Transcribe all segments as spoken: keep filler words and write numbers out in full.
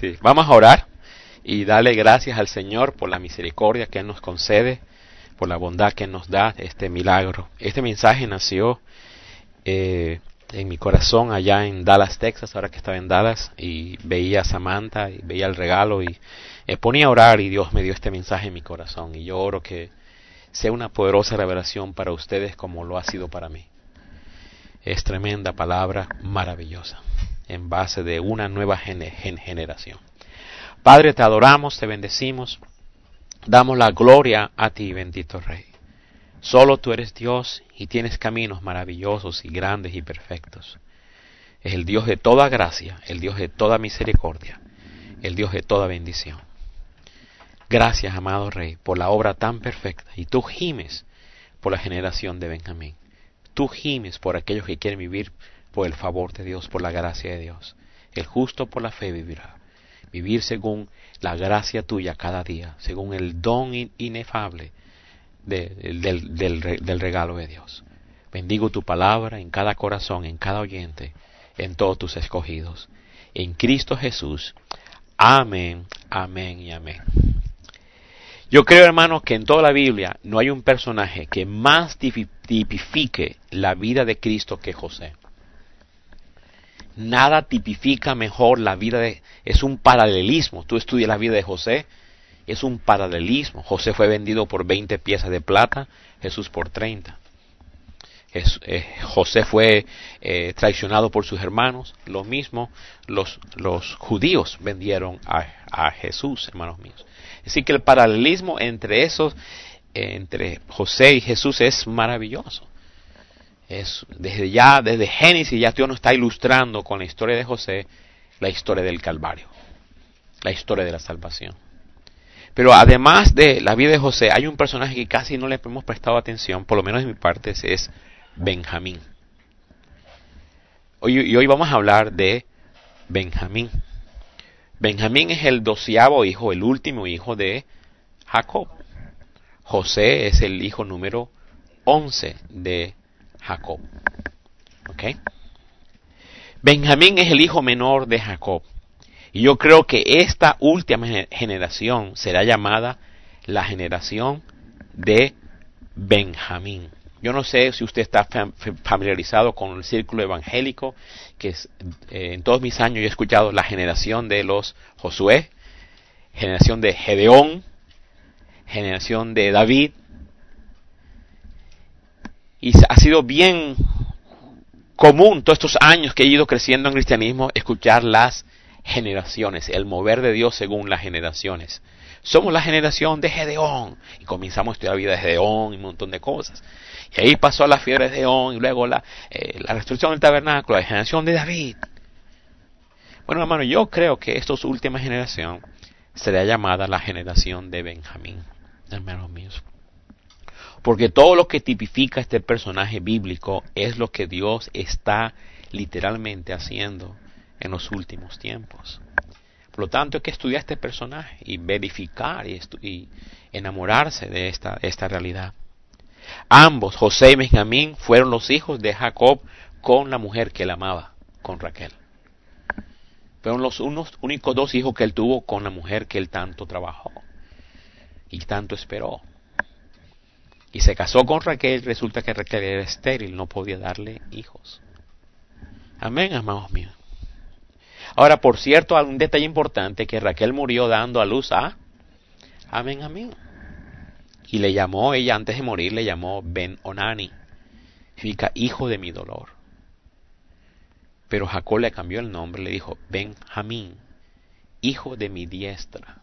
Sí, vamos a orar y darle gracias al Señor por la misericordia que Él nos concede, por la bondad que Él nos da, este milagro. Este mensaje nació eh, en mi corazón allá en Dallas, Texas, ahora que estaba en Dallas, y veía a Samantha y veía el regalo y me ponía a orar y Dios me dio este mensaje en mi corazón. Y yo oro que sea una poderosa revelación para ustedes como lo ha sido para mí. Es tremenda palabra, maravillosa, en base de una nueva gen- gen- generación. Padre, te adoramos, te bendecimos, damos la gloria a ti, bendito Rey. Solo tú eres Dios y tienes caminos maravillosos y grandes y perfectos. Es el Dios de toda gracia, el Dios de toda misericordia, el Dios de toda bendición. Gracias, amado Rey, por la obra tan perfecta. Y tú gimes por la generación de Benjamín. Tú gimes por aquellos que quieren vivir por el favor de Dios, por la gracia de Dios. El justo por la fe vivirá. Vivir según la gracia tuya cada día, según el don inefable de, del, del, del regalo de Dios. Bendigo tu palabra en cada corazón, en cada oyente, en todos tus escogidos. En Cristo Jesús. Amén, amén y amén. Yo creo, hermanos, que en toda la Biblia no hay un personaje que más tipifique la vida de Cristo que José. Nada tipifica mejor la vida de... Es un paralelismo. Tú estudias la vida de José, es un paralelismo. José fue vendido por veinte piezas de plata, Jesús por treinta. Es, eh, José fue eh, traicionado por sus hermanos. Lo mismo los, los judíos vendieron a, a Jesús, hermanos míos. Así que el paralelismo entre esos, eh, entre José y Jesús es maravilloso. Es desde ya, desde Génesis, ya Dios nos está ilustrando con la historia de José, la historia del Calvario, la historia de la salvación. Pero además de la vida de José, hay un personaje que casi no le hemos prestado atención, por lo menos de mi parte, es Benjamín. Hoy, y hoy vamos a hablar de Benjamín. Benjamín es el doceavo hijo, el último hijo de Jacob. José es el hijo número once de Jacob. ¿Ok? Benjamín es el hijo menor de Jacob. Y yo creo que esta última generación será llamada la generación de Benjamín. Yo no sé si usted está familiarizado con el círculo evangélico, que es, eh, en todos mis años yo he escuchado la generación de los Josué, generación de Gedeón, generación de David. Y ha sido bien común todos estos años que he ido creciendo en cristianismo escuchar las generaciones, el mover de Dios según las generaciones. Somos la generación de Gedeón. Y comenzamos a estudiar la vida de Gedeón y un montón de cosas. Y ahí pasó la fiebre de Gedeón y luego la, eh, la destrucción del tabernáculo, la generación de David. Bueno, hermano, yo creo que esta última generación será llamada la generación de Benjamín, hermanos míos. Porque todo lo que tipifica este personaje bíblico es lo que Dios está literalmente haciendo en los últimos tiempos. Por lo tanto, hay que estudiar este personaje y verificar y, y enamorarse de esta, esta realidad. Ambos, José y Benjamín, fueron los hijos de Jacob con la mujer que él amaba, con Raquel. Fueron los unos, únicos dos hijos que él tuvo con la mujer que él tanto trabajó y tanto esperó. Y se casó con Raquel, resulta que Raquel era estéril, no podía darle hijos. Amén, amados míos. Ahora, por cierto, hay un detalle importante, que Raquel murió dando a luz a, a Benjamín. Y le llamó, ella antes de morir, le llamó Ben-Onani. Significa hijo de mi dolor. Pero Jacob le cambió el nombre, le dijo Benjamín, hijo de mi diestra.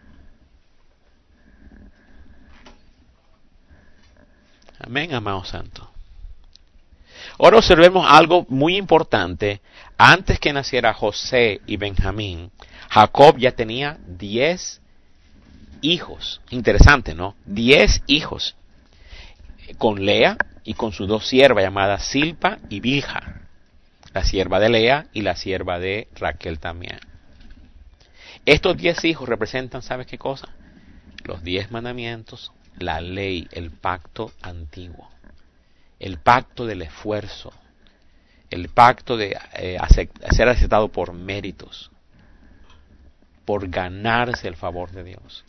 Amén, amado santo. Ahora observemos algo muy importante. Antes que naciera José y Benjamín, Jacob ya tenía diez hijos. Interesante, ¿no? Diez hijos. Con Lea y con sus dos siervas llamadas Silpa y Bilha. La sierva de Lea y la sierva de Raquel también. Estos diez hijos representan, ¿sabes qué cosa? Los diez mandamientos, la ley, el pacto antiguo. El pacto del esfuerzo, el pacto de eh, ser aceptado por méritos. por ganarse el favor de Dios.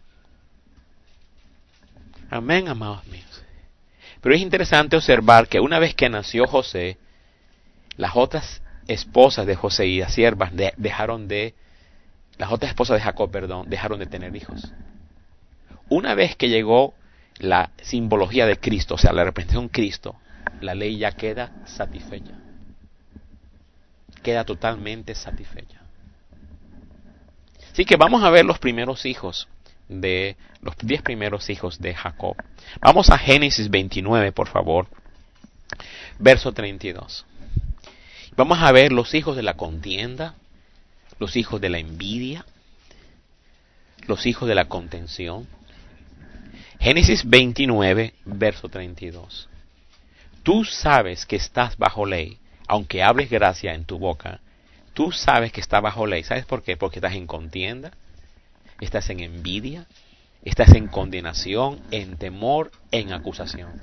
Amén, amados míos. Pero es interesante observar que una vez que nació José, las otras esposas de José y las siervas de, dejaron de, las otras esposas de Jacob, perdón, dejaron de tener hijos. Una vez que llegó la simbología de Cristo, o sea, la representación de Cristo, la ley ya queda satisfecha. Queda totalmente satisfecha. Así que vamos a ver los primeros hijos de los diez primeros hijos de Jacob. Vamos a Génesis veintinueve, por favor, verso treinta y dos. Vamos a ver los hijos de la contienda, los hijos de la envidia, los hijos de la contención. Génesis veintinueve, verso treinta y dos. Tú sabes que estás bajo ley, aunque hables gracia en tu boca. Tú sabes que estás bajo ley. ¿Sabes por qué? Porque estás en contienda, estás en envidia, estás en condenación, en temor, en acusación,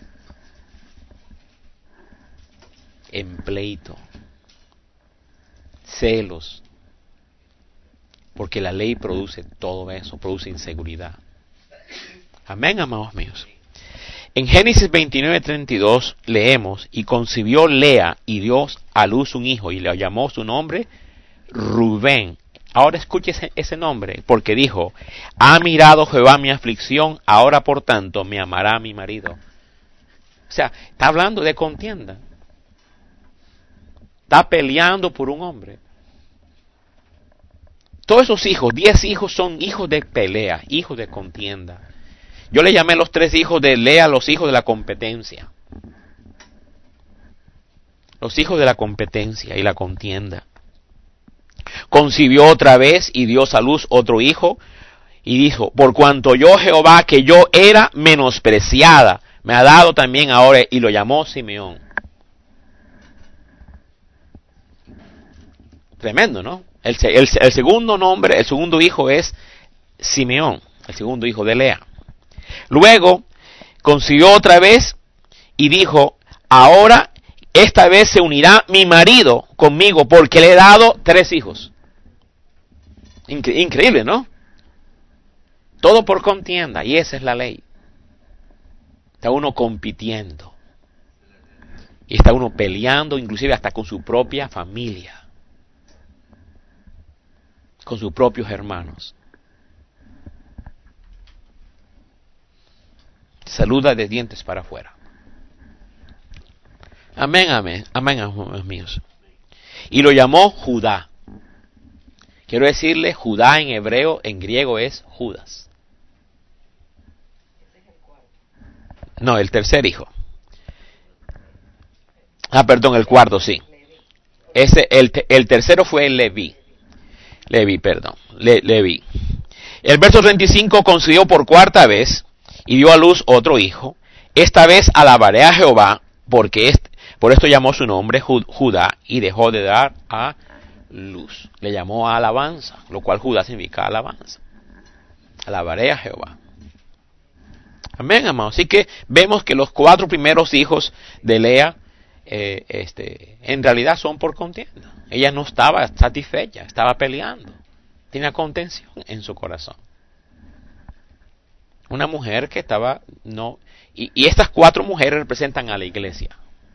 en pleito, celos, porque la ley produce todo eso, produce inseguridad. Amén, amados míos. En Génesis veintinueve, treinta y dos leemos, y concibió Lea y dio a luz un hijo y le llamó su nombre Rubén. Ahora escuche ese, ese nombre, porque dijo, ha mirado Jehová mi aflicción, ahora por tanto me amará mi marido. O sea, está hablando de contienda. Está peleando por un hombre. Todos esos hijos, diez hijos, son hijos de pelea, hijos de contienda. Yo le llamé los tres hijos de Lea los hijos de la competencia. Los hijos de la competencia y la contienda. Concibió otra vez y dio a luz otro hijo y dijo, por cuanto yo Jehová que yo era menospreciada, me ha dado también ahora, y lo llamó Simeón. Tremendo, ¿no? El, el, el segundo nombre, el segundo hijo es Simeón, el segundo hijo de Lea. Luego concibió otra vez y dijo, ahora esta vez se unirá mi marido conmigo porque le he dado tres hijos. Incre- increíble, ¿no? Todo por contienda, y esa es la ley. Está uno compitiendo. Y está uno peleando, inclusive hasta con su propia familia. Con sus propios hermanos. Saluda de dientes para afuera. Amén, amén, amén, amigos míos. Y lo llamó Judá. Quiero decirle, Judá en hebreo, en griego es Judas. No, el tercer hijo. Ah, perdón, el cuarto, sí. Ese, el, el tercero fue el Leví. Leví, perdón, Le, Leví. El verso treinta y cinco, concibió por cuarta vez y dio a luz otro hijo. Esta vez alabaré a Jehová, porque este, por esto llamó su nombre Judá y dejó de dar a luz. Le llamó a alabanza, lo cual Judá significa alabanza. Alabaré a Jehová. Amén, amados. Así que vemos que los cuatro primeros hijos de Lea, eh, este, en realidad son por contienda. Ella no estaba satisfecha, estaba peleando. Tenía contención en su corazón. Una mujer que estaba, no, y, y estas cuatro mujeres representan a la iglesia.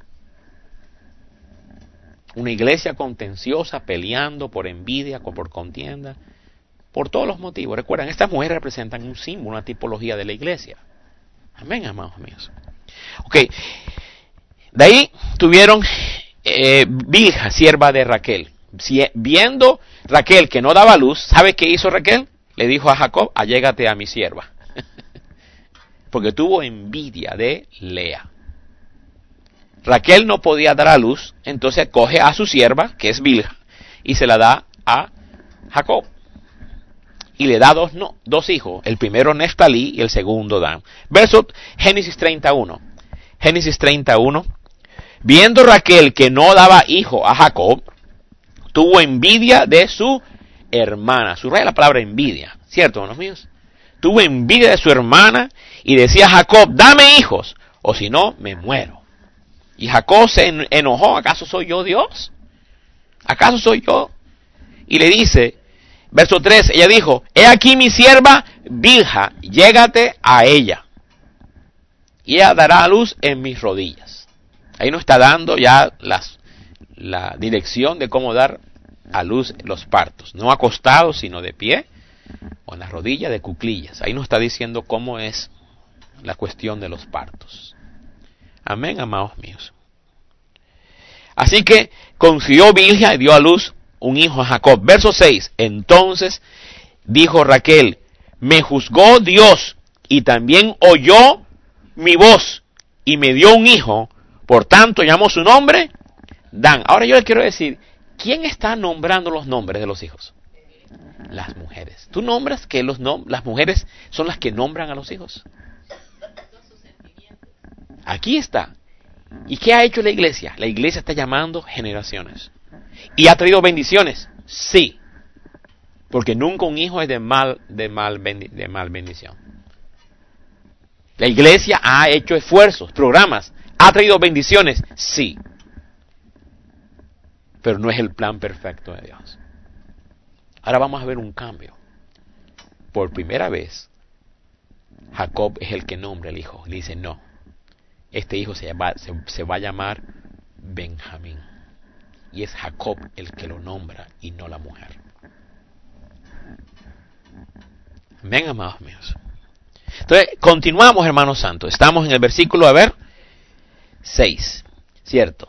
Una iglesia contenciosa, peleando por envidia, por contienda, por todos los motivos. Recuerden, estas mujeres representan un símbolo, una tipología de la iglesia. Amén, amados míos. Ok, de ahí tuvieron eh, Bilha, sierva de Raquel. Si, viendo Raquel que no daba luz, ¿sabe qué hizo Raquel? Le dijo a Jacob, allégate a mi sierva. Porque tuvo envidia de Lea. Raquel no podía dar a luz, entonces coge a su sierva, que es Bilha, y se la da a Jacob. Y le da dos, no, dos hijos, el primero Neftalí y el segundo Dan. Verso Génesis treinta y uno. Génesis treinta y uno. Viendo Raquel que no daba hijo a Jacob, tuvo envidia de su hermana. Subraya la palabra envidia, ¿cierto, hermanos míos? Tuvo envidia de su hermana y decía a Jacob, dame hijos, o si no, me muero. Y Jacob se enojó, ¿acaso soy yo Dios? ¿Acaso soy yo? Y le dice, Verso tres, ella dijo, he aquí mi sierva Bilha, llégate a ella, y ella dará a luz en mis rodillas. Ahí nos está dando ya las, la dirección de cómo dar a luz los partos, no acostados, sino de pie, o en las rodillas de cuclillas. Ahí nos está diciendo cómo es la cuestión de los partos. Amén, amados míos. Así que concibió Bilha y dio a luz un hijo a Jacob. Verso seis. Entonces dijo Raquel, me juzgó Dios y también oyó mi voz y me dio un hijo, por tanto llamó su nombre Dan. Ahora yo le quiero decir, ¿quién está nombrando los nombres de los hijos? Las mujeres. ¿Tú nombras que los nom- las mujeres son las que nombran a los hijos? Aquí está. ¿Y qué ha hecho la iglesia? La iglesia está llamando generaciones. ¿Y ha traído bendiciones? Sí. Porque nunca un hijo es de mal, de mal, bendi- de mal bendición. La iglesia ha hecho esfuerzos, programas. ¿Ha traído bendiciones? Sí. Pero no es el plan perfecto de Dios. Ahora vamos a ver un cambio. Por primera vez, Jacob es el que nombra al hijo. Le dice, no, este hijo se, llama, se, se va a llamar Benjamín. Y es Jacob el que lo nombra y no la mujer. Amén, amados míos. Entonces, continuamos, hermanos santos. Estamos en el versículo, a ver, seis. ¿Cierto?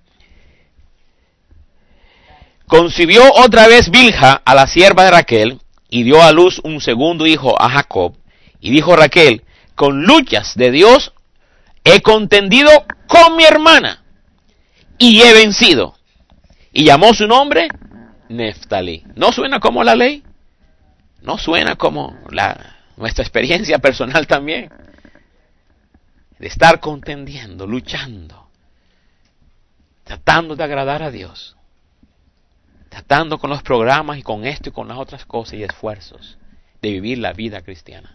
Concibió otra vez Bilha a la sierva de Raquel y dio a luz un segundo hijo a Jacob. Y dijo Raquel, con luchas de Dios he contendido con mi hermana y he vencido. Y llamó su nombre Neftalí. ¿No suena como la ley? ¿No suena como la, nuestra experiencia personal también? De estar contendiendo, luchando, tratando de agradar a Dios. Tratando con los programas y con esto y con las otras cosas y esfuerzos de vivir la vida cristiana.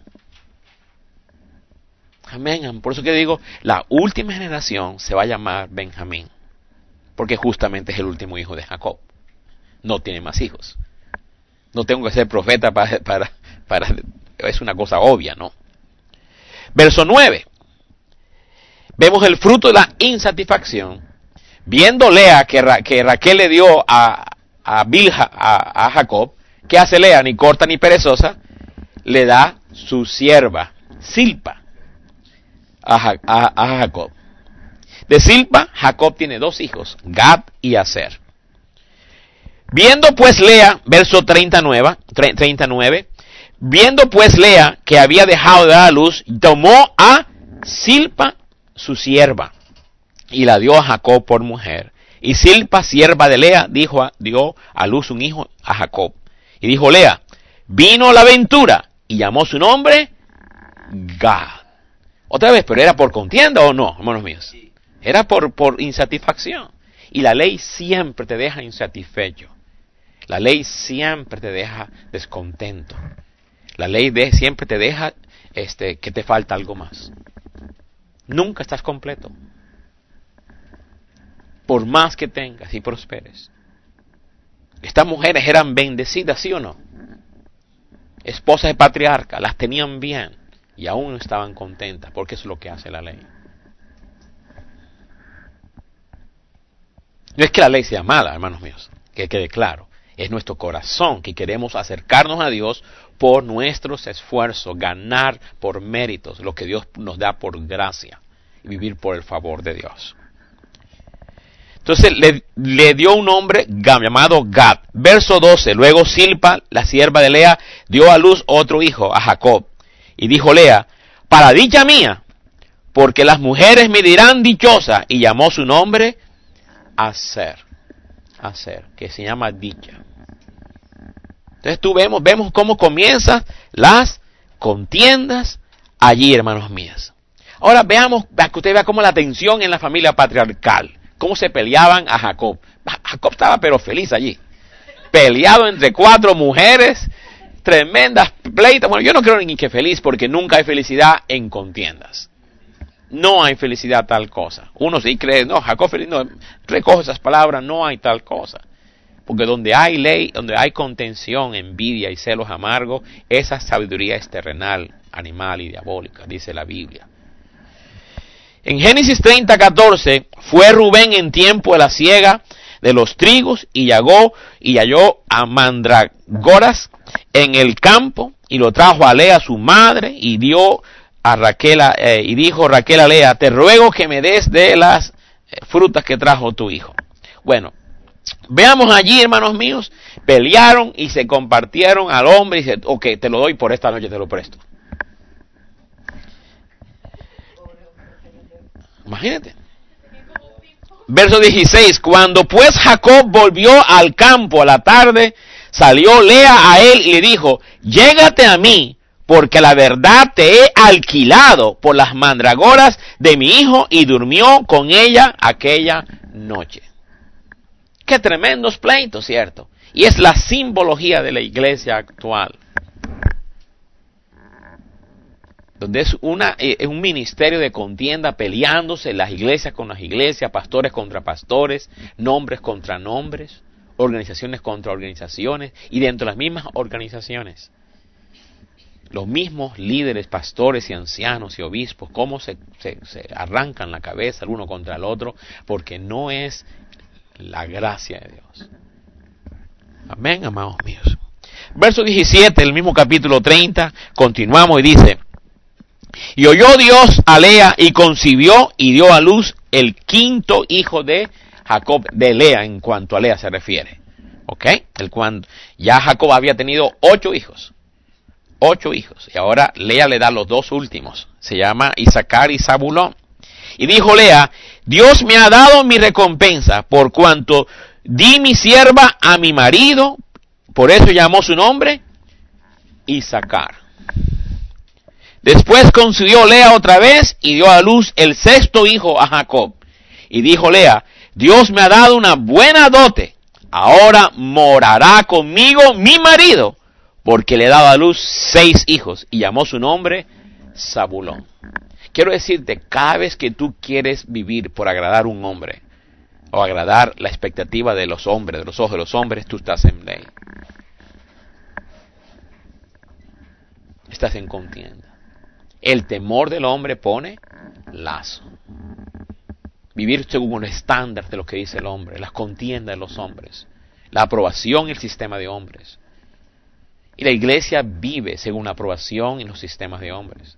Amén. Por eso que digo, la última generación se va a llamar Benjamín. Porque justamente es el último hijo de Jacob. No tiene más hijos. No tengo que ser profeta para... para, para es una cosa obvia, ¿no? Verso nueve. Vemos el fruto de la insatisfacción. Viendo Lea que, Ra, que Raquel le dio a... a Bilha, a, a Jacob, ¿qué hace Lea? Ni corta ni perezosa, le da su sierva, Zilpa, a, a, a Jacob. De Zilpa, Jacob tiene dos hijos, Gad y Aser. Viendo pues Lea, verso treinta y nueve, treinta y nueve, viendo pues Lea que había dejado de dar a luz, tomó a Zilpa, su sierva, y la dio a Jacob por mujer. Y Zilpa, sierva de Lea, dijo a, dio a luz un hijo a Jacob. Y dijo Lea, vino la ventura, y llamó su nombre Gad. Otra vez, pero ¿era por contienda o no, hermanos míos? Era por, por insatisfacción. Y la ley siempre te deja insatisfecho. La ley siempre te deja descontento. La ley de, siempre te deja este, que te falta algo más. Nunca estás completo. Por más que tengas y prosperes. Estas mujeres eran bendecidas, ¿sí o no? Esposas de patriarca, las tenían bien y aún no estaban contentas, porque eso es lo que hace la ley. No es que la ley sea mala, hermanos míos, que quede claro. Es nuestro corazón que queremos acercarnos a Dios por nuestros esfuerzos, ganar por méritos lo que Dios nos da por gracia y vivir por el favor de Dios. Entonces le, le dio un nombre llamado Gad. Verso doce. Luego Zilpa, la sierva de Lea, dio a luz otro hijo, a Jacob. Y dijo Lea, para dicha mía, porque las mujeres me dirán dichosa. Y llamó su nombre Aser. Aser, que se llama dicha. Entonces tú vemos, vemos cómo comienzan las contiendas allí, hermanos míos. Ahora veamos, para que usted vea cómo la tensión en la familia patriarcal. Cómo se peleaban a Jacob. Jacob estaba pero feliz allí. Peleado entre cuatro mujeres. Tremendas pleitas. Bueno, yo no creo ni que feliz porque nunca hay felicidad en contiendas. No hay felicidad tal cosa. Uno sí cree, no, Jacob feliz, no, recoge esas palabras, no hay tal cosa. Porque donde hay ley, donde hay contención, envidia y celos amargos, esa sabiduría es terrenal, animal y diabólica, dice la Biblia. En Génesis treinta, catorce, fue Rubén en tiempo de la siega de los trigos y halló, y halló a mandragoras en el campo y lo trajo a Lea su madre y dio a Raquel eh, y dijo Raquel a Lea, te ruego que me des de las eh, frutas que trajo tu hijo. Bueno, veamos allí, hermanos míos, pelearon y se compartieron al hombre y dice, ok, te lo doy por esta noche, te lo presto. Imagínate. Verso dieciséis, cuando pues Jacob volvió al campo a la tarde, salió Lea a él y le dijo, llégate a mí, porque la verdad te he alquilado por las mandragoras de mi hijo, y durmió con ella aquella noche. Qué tremendos pleitos, ¿cierto? Y es la simbología de la iglesia actual, donde es, una, es un ministerio de contienda, peleándose las iglesias con las iglesias, pastores contra pastores, nombres contra nombres, organizaciones contra organizaciones, y dentro de las mismas organizaciones, los mismos líderes, pastores y ancianos y obispos, cómo se, se, se arrancan la cabeza el uno contra el otro, porque no es la gracia de Dios. Amén, amados míos. Verso diecisiete, el mismo capítulo treinta, continuamos y dice, y oyó Dios a Lea y concibió y dio a luz el quinto hijo de Jacob, de Lea en cuanto a Lea se refiere. ¿Ok? El cuando ya Jacob había tenido ocho hijos. Ocho hijos. Y ahora Lea le da los dos últimos. Se llama Isaacar y Zabulón. Y dijo Lea, Dios me ha dado mi recompensa por cuanto di mi sierva a mi marido. Por eso llamó su nombre Isaacar. Después concibió Lea otra vez y dio a luz el sexto hijo a Jacob. Y dijo Lea, Dios me ha dado una buena dote. Ahora morará conmigo mi marido, porque le he dado a luz seis hijos. Y llamó su nombre Zabulón. Quiero decirte, cada vez que tú quieres vivir por agradar a un hombre, o agradar la expectativa de los hombres, de los ojos de los hombres, tú estás en ley. Estás en contienda. El temor del hombre pone lazo. Vivir según un estándar de lo que dice el hombre, las contiendas de los hombres, la aprobación y el sistema de hombres. Y la iglesia vive según la aprobación y los sistemas de hombres.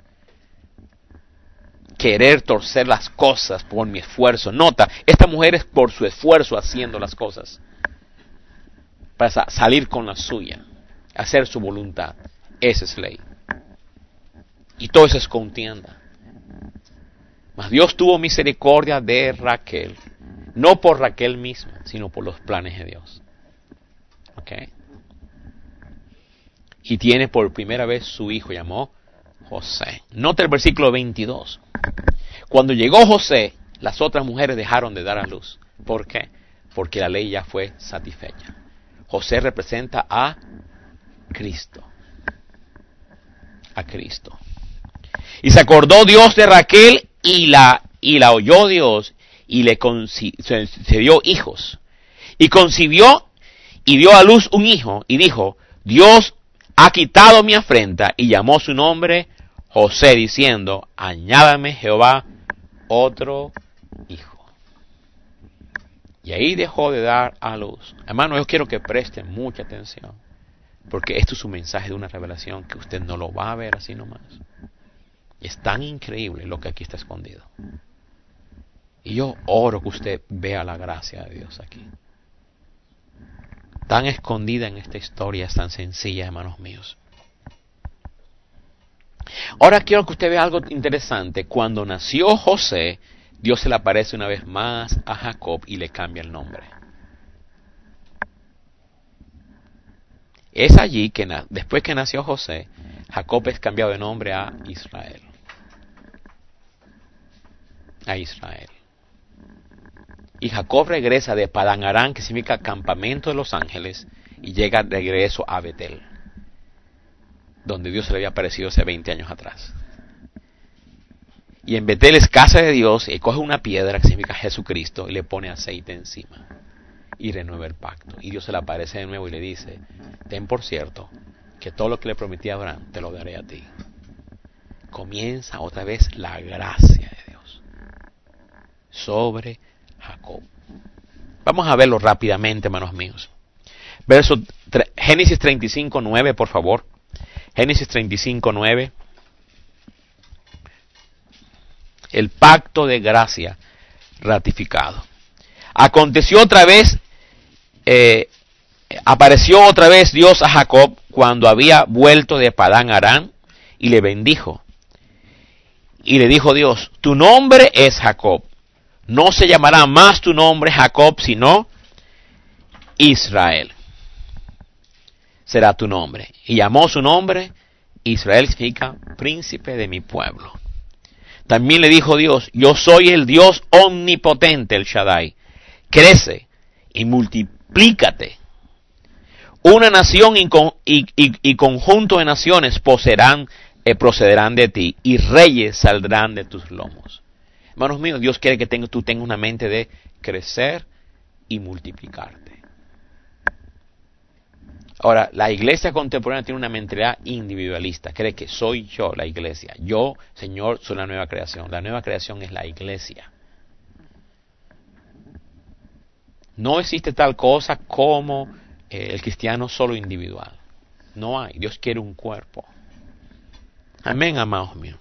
Querer torcer las cosas por mi esfuerzo. Nota, esta mujer es por su esfuerzo haciendo las cosas. Para salir con la suya, hacer su voluntad. Esa es ley. Y todo eso es contienda. Mas Dios tuvo misericordia de Raquel, no por Raquel misma, sino por los planes de Dios. ¿Ok? Y tiene por primera vez su hijo, llamó José. Nota el versículo veintidós. Cuando llegó José, las otras mujeres dejaron de dar a luz. ¿Por qué? Porque la ley ya fue satisfecha. José representa a Cristo. A Cristo. Y se acordó Dios de Raquel y la, y la oyó Dios y le concedió hijos. Y concibió y dio a luz un hijo y dijo, Dios ha quitado mi afrenta, y llamó su nombre José, diciendo, añádame Jehová otro hijo. Y ahí dejó de dar a luz. Hermano, yo quiero que presten mucha atención, porque esto es un mensaje de una revelación que usted no lo va a ver así nomás. Es tan increíble lo que aquí está escondido. Y yo oro que usted vea la gracia de Dios aquí. Tan escondida en esta historia, es tan sencilla, hermanos míos. Ahora quiero que usted vea algo interesante. Cuando nació José, Dios se le aparece una vez más a Jacob y le cambia el nombre. Es allí que después que nació José, Jacob es cambiado de nombre a Israel. A Israel. Y Jacob regresa de Padán Aram, que significa campamento de los ángeles, y llega de regreso a Betel, donde Dios se le había aparecido hace veinte años atrás. Y en Betel es casa de Dios, y coge una piedra que significa Jesucristo y le pone aceite encima. y renueva el pacto. Y Dios se le aparece de nuevo y le dice, ten por cierto que todo lo que le prometí a Abraham te lo daré a ti. Comienza otra vez la gracia de Dios sobre Jacob. Vamos a verlo rápidamente, hermanos míos. Verso Génesis treinta y cinco, nueve, por favor. Génesis treinta y cinco, nueve. El pacto de gracia ratificado. Aconteció otra vez, eh, apareció otra vez Dios a Jacob cuando había vuelto de Padán Aram y le bendijo. Y le dijo Dios, tu nombre es Jacob. No se llamará más tu nombre Jacob, sino Israel. Será tu nombre. Y llamó su nombre, Israel significa príncipe de mi pueblo. También le dijo Dios, yo soy el Dios omnipotente, el Shaddai. Crece y multiplícate. Una nación y, y, y, y conjunto de naciones poseerán, eh, procederán de ti, y reyes saldrán de tus lomos. Hermanos míos, Dios quiere que tenga, tú tengas una mente de crecer y multiplicarte. Ahora, la iglesia contemporánea tiene una mentalidad individualista. Cree que soy yo la iglesia. Yo, Señor, soy la nueva creación. La nueva creación es la iglesia. No existe tal cosa como eh, el cristiano solo individual. No hay. Dios quiere un cuerpo. Amén, amados míos.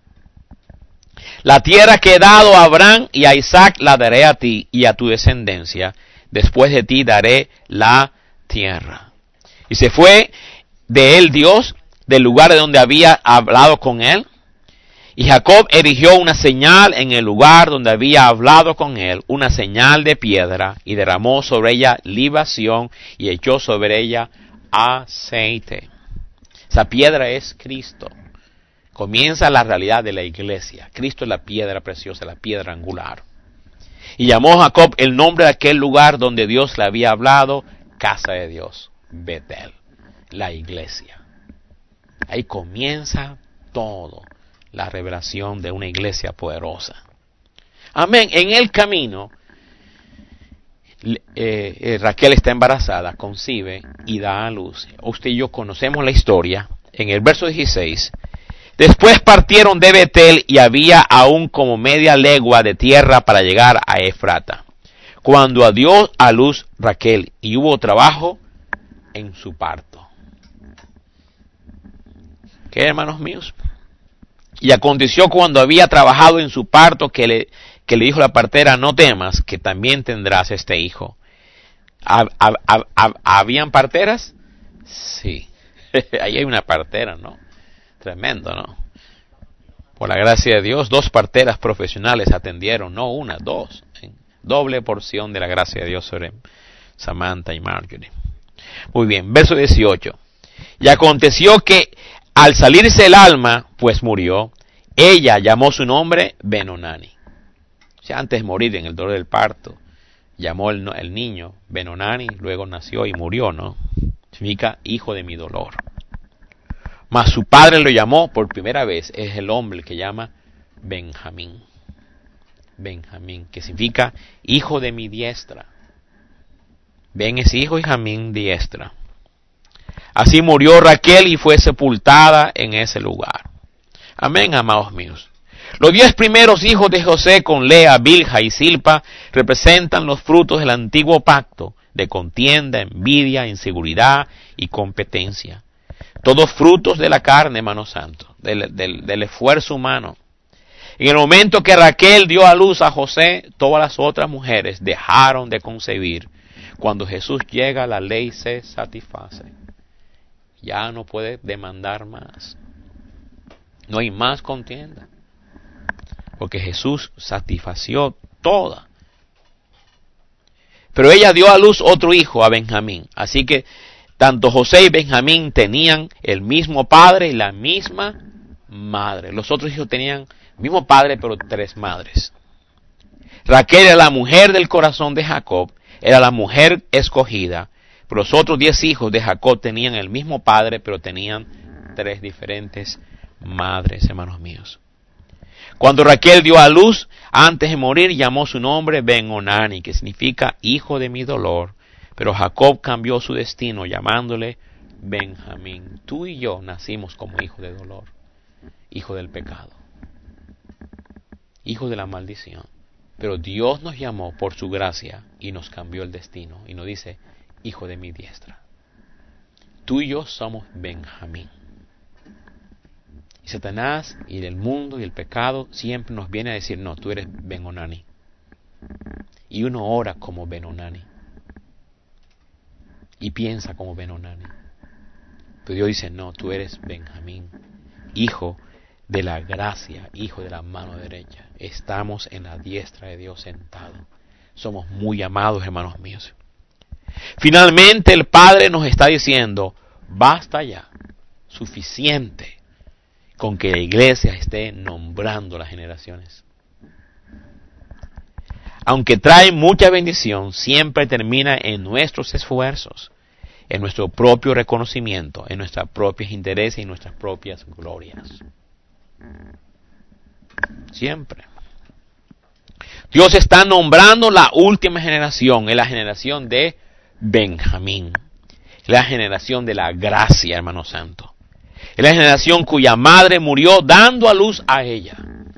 La tierra que he dado a Abraham y a Isaac la daré a ti y a tu descendencia. Después de ti daré la tierra. Y se fue de él Dios del lugar de donde había hablado con él. Y Jacob erigió una señal en el lugar donde había hablado con él, una señal de piedra, y derramó sobre ella libación y echó sobre ella aceite. Esa piedra es Cristo. Comienza la realidad de la iglesia. Cristo es la piedra preciosa, la piedra angular. Y llamó Jacob el nombre de aquel lugar donde Dios le había hablado, casa de Dios, Betel, la iglesia. Ahí comienza todo, la revelación de una iglesia poderosa. Amén. En el camino, eh, eh, Raquel está embarazada, concibe y da a luz. Usted y yo conocemos la historia. En el verso dieciséis, después partieron de Betel y había aún como media legua de tierra para llegar a Efrata, cuando dio a luz Raquel y hubo trabajo en su parto. ¿Qué, hermanos míos? Y aconteció cuando había trabajado en su parto que le, que le dijo la partera, no temas, que también tendrás este hijo. ¿Hab, hab, hab, hab, ¿Habían parteras? Sí. Ahí hay una partera, ¿no? Tremendo, ¿no? Por la gracia de Dios, dos parteras profesionales atendieron, no una, dos. Doble porción de la gracia de Dios sobre Samantha y Marjorie. Muy bien, verso dieciocho. Y aconteció que al salirse el alma, pues murió, ella llamó su nombre Benonani. O sea, antes de morir en el dolor del parto, llamó el, el niño Benonani, luego nació y murió, ¿no? Significa hijo de mi dolor. Mas su padre lo llamó por primera vez, es el hombre el que llama Benjamín. Benjamín, que significa hijo de mi diestra. Ben es hijo y Jamín diestra. Así murió Raquel y fue sepultada en ese lugar. Amén, amados míos. Los diez primeros hijos de José con Lea, Bilha y Silpa representan los frutos del antiguo pacto de contienda, envidia, inseguridad y competencia. Todos frutos de la carne, hermano santo, del, del, del esfuerzo humano. En el momento que Raquel dio a luz a José, todas las otras mujeres dejaron de concebir. Cuando Jesús llega, la ley se satisface. Ya no puede demandar más. No hay más contienda. Porque Jesús satisfació toda. Pero ella dio a luz otro hijo, a Benjamín. Así que tanto José y Benjamín tenían el mismo padre y la misma madre. Los otros hijos tenían el mismo padre, pero tres madres. Raquel era la mujer del corazón de Jacob, era la mujer escogida. Pero los otros diez hijos de Jacob tenían el mismo padre, pero tenían tres diferentes madres, hermanos míos. Cuando Raquel dio a luz Antes de morir llamó su nombre Ben-Onani, que significa hijo de mi dolor. Pero Jacob cambió su destino llamándole Benjamín. Tú y yo nacimos como hijos de dolor, hijo del pecado, hijo de la maldición. Pero Dios nos llamó por su gracia y nos cambió el destino. Y nos dice, hijo de mi diestra. Tú y yo somos Benjamín. Y Satanás y el mundo y el pecado siempre nos viene a decir, no, tú eres Ben-Onani. Y uno ora como Ben-Onani. Y piensa como Ben-Onani. Pero Dios dice, no, tú eres Benjamín, hijo de la gracia, hijo de la mano derecha. Estamos en la diestra de Dios sentado. Somos muy amados, hermanos míos. Finalmente el Padre nos está diciendo, basta ya, suficiente con que la iglesia esté nombrando las generaciones. Aunque trae mucha bendición, siempre termina en nuestros esfuerzos, en nuestro propio reconocimiento, en nuestros propios intereses y nuestras propias glorias. Siempre. Dios está nombrando la última generación, es la generación de Benjamín, la generación de la gracia, hermano santo. Es la generación cuya madre murió dando a luz a ella.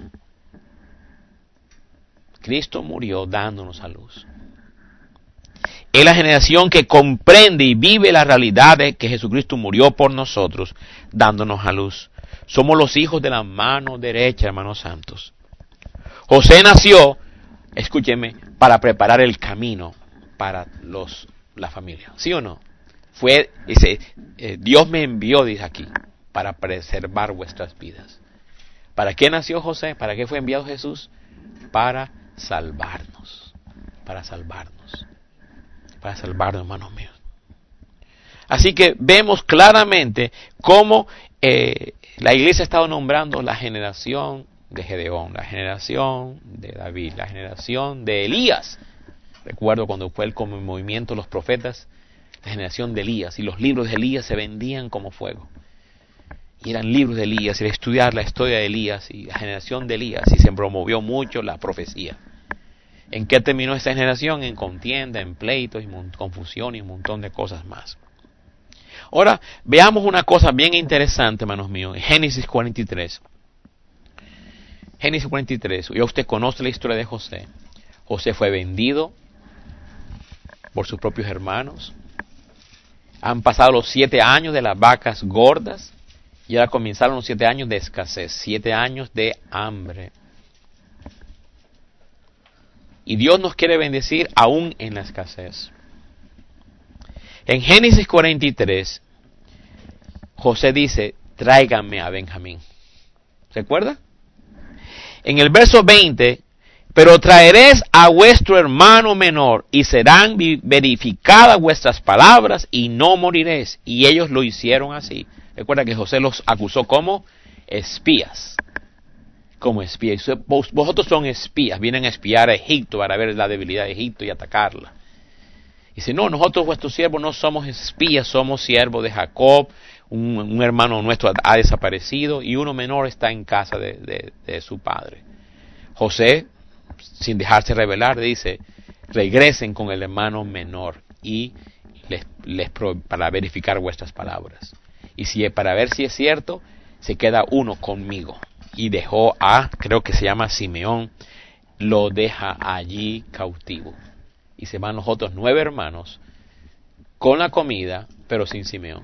Cristo murió dándonos a luz. Es la generación que comprende y vive la realidad de que Jesucristo murió por nosotros, dándonos a luz. Somos los hijos de la mano derecha, hermanos santos. José nació, escúcheme, para preparar el camino para los, la familia. ¿Sí o no? Fue, dice, eh, Dios me envió, dice aquí, para preservar vuestras vidas. ¿Para qué nació José? ¿Para qué fue enviado Jesús? Para salvarnos. Para salvarnos. Para salvarnos, hermanos míos. Así que vemos claramente cómo eh, la iglesia ha estado nombrando la generación de Gedeón, la generación de David, la generación de Elías. Recuerdo cuando fue el como movimiento de los profetas, la generación de Elías, y los libros de Elías se vendían como fuego. Y eran libros de Elías, y estudiar la historia de Elías y la generación de Elías, y se promovió mucho la profecía. ¿En qué terminó esta generación? En contienda, en pleitos, y confusión y un montón de cosas más. Ahora, veamos una cosa bien interesante, hermanos míos, en Génesis cuarenta y tres. Génesis cuarenta y tres, ya usted conoce la historia de José. José fue vendido por sus propios hermanos. Han pasado los siete años de las vacas gordas y ahora comenzaron los siete años de escasez, siete años de hambre. Y Dios nos quiere bendecir aún en la escasez. En Génesis cuarenta y tres, José dice, tráiganme a Benjamín. ¿Recuerda? En el verso veinte, pero traeréis a vuestro hermano menor y serán verificadas vuestras palabras y no moriréis. Y ellos lo hicieron así. Recuerda que José los acusó como espías. Como espías. Vosotros son espías, vienen a espiar a Egipto para ver la debilidad de Egipto y atacarla. Y dice, no, nosotros vuestros siervos no somos espías, somos siervos de Jacob, un, un hermano nuestro ha desaparecido y uno menor está en casa de, de, de su padre. José, sin dejarse revelar, dice, regresen con el hermano menor y les, les para verificar vuestras palabras. Y si para ver si es cierto, se queda uno conmigo. Y dejó a, creo que se llama Simeón, lo deja allí cautivo. Y se van los otros nueve hermanos con la comida, pero sin Simeón.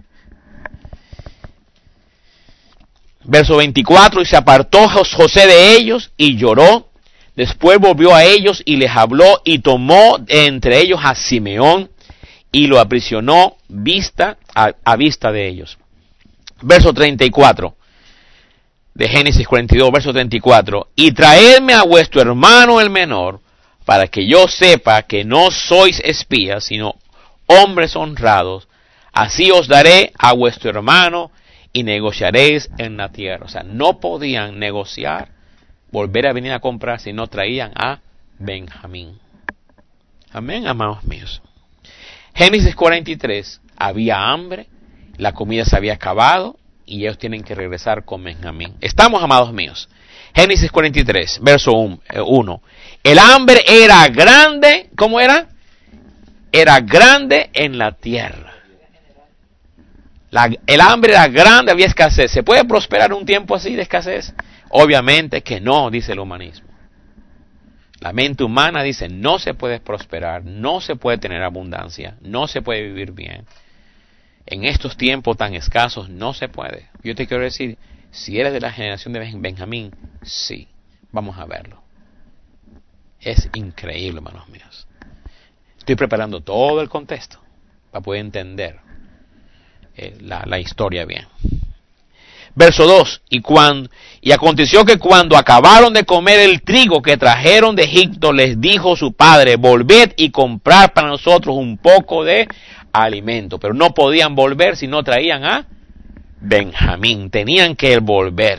Verso veinticuatro, y se apartó José de ellos y lloró. Después volvió a ellos y les habló y tomó entre ellos a Simeón y lo aprisionó vista a, a vista de ellos. Verso treinta y cuatro. De Génesis cuarenta y dos, verso treinta y cuatro. Y traedme a vuestro hermano el menor, para que yo sepa que no sois espías, sino hombres honrados. Así os daré a vuestro hermano y negociaréis en la tierra. O sea, no podían negociar, volver a venir a comprar, si no traían a Benjamín. Amén, amados míos. Génesis cuarenta y tres, había hambre, la comida se había acabado, y ellos tienen que regresar con Benjamín. Estamos, amados míos. Génesis cuarenta y tres, verso uno. El hambre era grande, ¿cómo era? Era grande en la tierra. La, el hambre era grande, había escasez. ¿Se puede prosperar un tiempo así de escasez? Obviamente que no, dice el humanismo. La mente humana dice, no se puede prosperar, no se puede tener abundancia, no se puede vivir bien. En estos tiempos tan escasos no se puede. Yo te quiero decir, si eres de la generación de Benjamín, sí, vamos a verlo. Es increíble, hermanos míos. Estoy preparando todo el contexto para poder entender eh, la, la historia bien. Verso dos, y, cuando, y aconteció que cuando acabaron de comer el trigo que trajeron de Egipto, les dijo su padre, volved y comprad para nosotros un poco de alimento. Pero no podían volver si no traían a Benjamín, tenían que volver.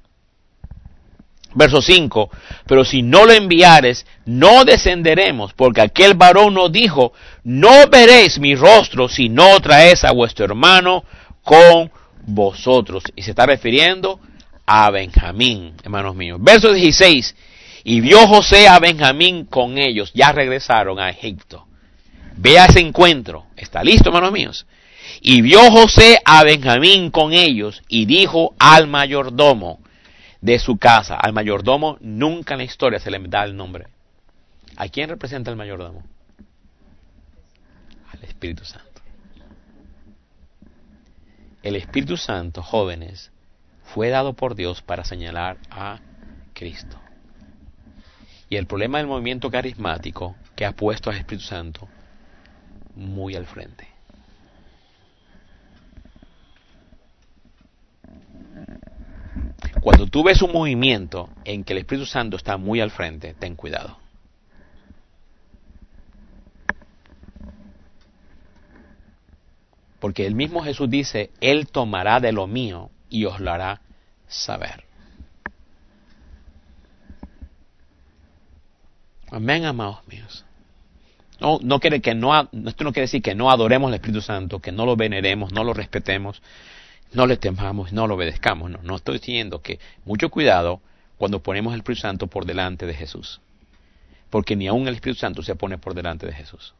Verso cinco, pero si no lo enviares, no descenderemos, porque aquel varón nos dijo, no veréis mi rostro si no traes a vuestro hermano con vosotros. Y se está refiriendo a Benjamín, hermanos míos. Verso dieciséis, y vio José a Benjamín con ellos, ya regresaron a Egipto. Vea ese encuentro, ¿está listo, hermanos míos? Y vio José a Benjamín con ellos, y dijo al mayordomo de su casa. Al mayordomo nunca en la historia se le da el nombre. ¿A quién representa el mayordomo? Al Espíritu Santo. El Espíritu Santo, jóvenes, fue dado por Dios para señalar a Cristo. Y el problema del movimiento carismático que ha puesto al Espíritu Santo muy al frente. Cuando tú ves un movimiento en que el Espíritu Santo está muy al frente, ten cuidado. Porque el mismo Jesús dice, Él tomará de lo mío y os lo hará saber. Amén, amados míos. No, no quiere que no, esto no quiere decir que no adoremos al Espíritu Santo, que no lo veneremos, no lo respetemos, no le temamos, no lo obedezcamos. No, no estoy diciendo que mucho cuidado cuando ponemos el Espíritu Santo por delante de Jesús. Porque ni aún el Espíritu Santo se pone por delante de Jesús.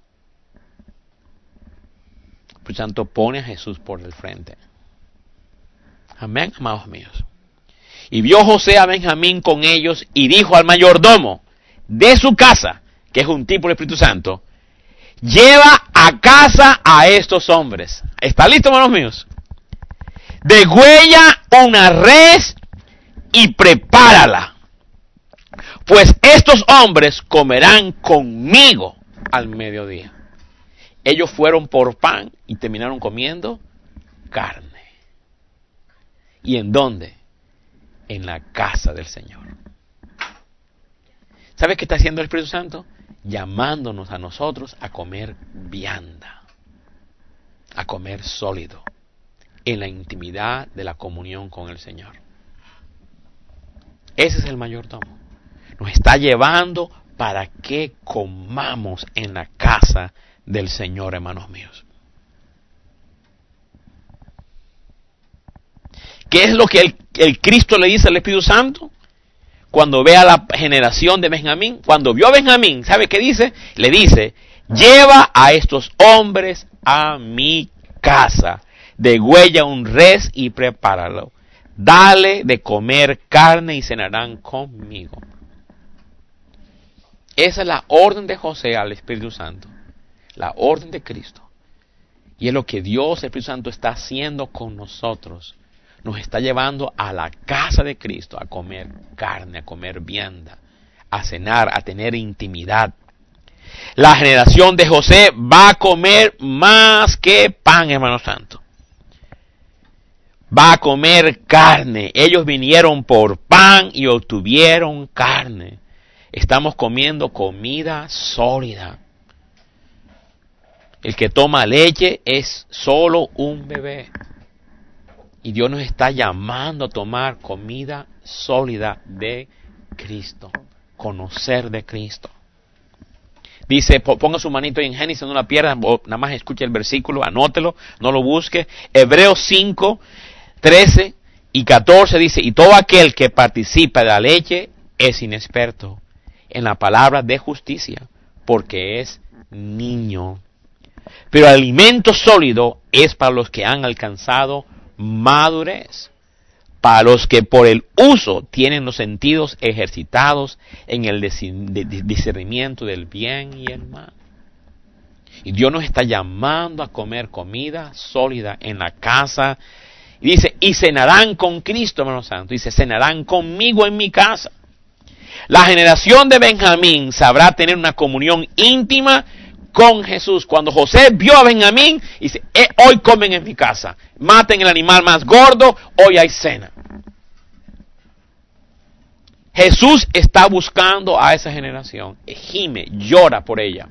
El Espíritu Santo pone a Jesús por el frente. Amén, amados míos. Y vio José a Benjamín con ellos y dijo al mayordomo de su casa, que es un tipo del Espíritu Santo, lleva a casa a estos hombres. ¿Está listo, hermanos míos? Degüella una res y prepárala, pues estos hombres comerán conmigo al mediodía. Ellos fueron por pan y terminaron comiendo carne. ¿Y en dónde? En la casa del Señor. ¿Sabes qué está haciendo el Espíritu Santo? Llamándonos a nosotros a comer vianda, a comer sólido, en la intimidad de la comunión con el Señor. Ese es el mayordomo. Nos está llevando para que comamos en la casa del Señor, hermanos míos. ¿Qué es lo que el, el Cristo le dice al Espíritu Santo? Cuando ve a la generación de Benjamín, cuando vio a Benjamín, ¿sabe qué dice? Le dice, lleva a estos hombres a mi casa, degüella un res y prepáralo, dale de comer carne y cenarán conmigo. Esa es la orden de José al Espíritu Santo, la orden de Cristo. Y es lo que Dios, el Espíritu Santo, está haciendo con nosotros. Nos está llevando a la casa de Cristo a comer carne, a comer vianda, a cenar, a tener intimidad. La generación de José va a comer más que pan, hermano santo. Va a comer carne. Ellos vinieron por pan y obtuvieron carne. Estamos comiendo comida sólida. El que toma leche es solo un bebé. Y Dios nos está llamando a tomar comida sólida de Cristo. Conocer de Cristo. Dice, ponga su manito ahí en Génesis, no la pierda, nada más escuche el versículo, anótelo, no lo busque. Hebreos cinco, trece y catorce dice, y todo aquel que participa de la leche es inexperto en la palabra de justicia, porque es niño. Pero el alimento sólido es para los que han alcanzado madurez, para los que por el uso tienen los sentidos ejercitados en el discernimiento del bien y el mal. Y Dios nos está llamando a comer comida sólida en la casa. Y dice, y cenarán con Cristo, hermano santo. Dice, cenarán conmigo en mi casa. La generación de Benjamín sabrá tener una comunión íntima con Jesús. Cuando José vio a Benjamín, dice, eh, hoy comen en mi casa. Maten el animal más gordo, hoy hay cena. Jesús está buscando a esa generación. Gime, llora por ella.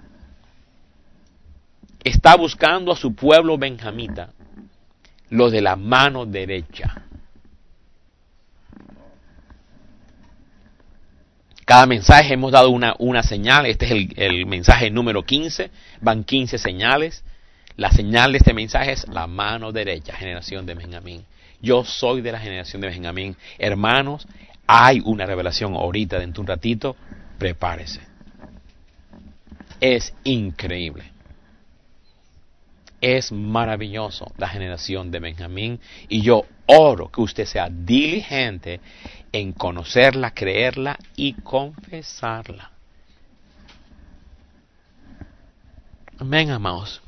Está buscando a su pueblo benjamita, los de la mano derecha. Cada mensaje hemos dado una, una señal. Este es el, el mensaje número quince. Van quince señales. La señal de este mensaje es la mano derecha, generación de Benjamín. Yo soy de la generación de Benjamín. Hermanos, hay una revelación ahorita dentro de un ratito. Prepárese. Es increíble. Es maravilloso la generación de Benjamín. Y yo oro que usted sea diligente en conocerla, creerla y confesarla. Amén, amados.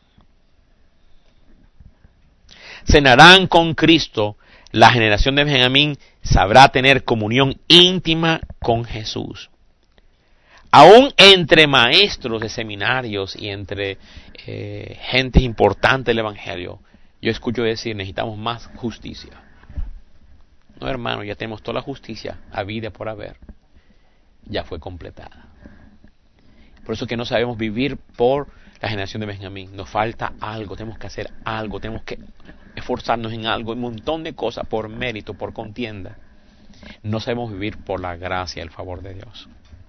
Cenarán con Cristo. La generación de Benjamín sabrá tener comunión íntima con Jesús. Aún entre maestros de seminarios y entre eh, gente importante del Evangelio, yo escucho decir, necesitamos más justicia. No, hermano, ya tenemos toda la justicia, habida por haber. Ya fue completada. Por eso que no sabemos vivir por la generación de Benjamín. Nos falta algo, tenemos que hacer algo, tenemos que esforzarnos en algo, un montón de cosas por mérito, por contienda. No sabemos vivir por la gracia y el favor de Dios.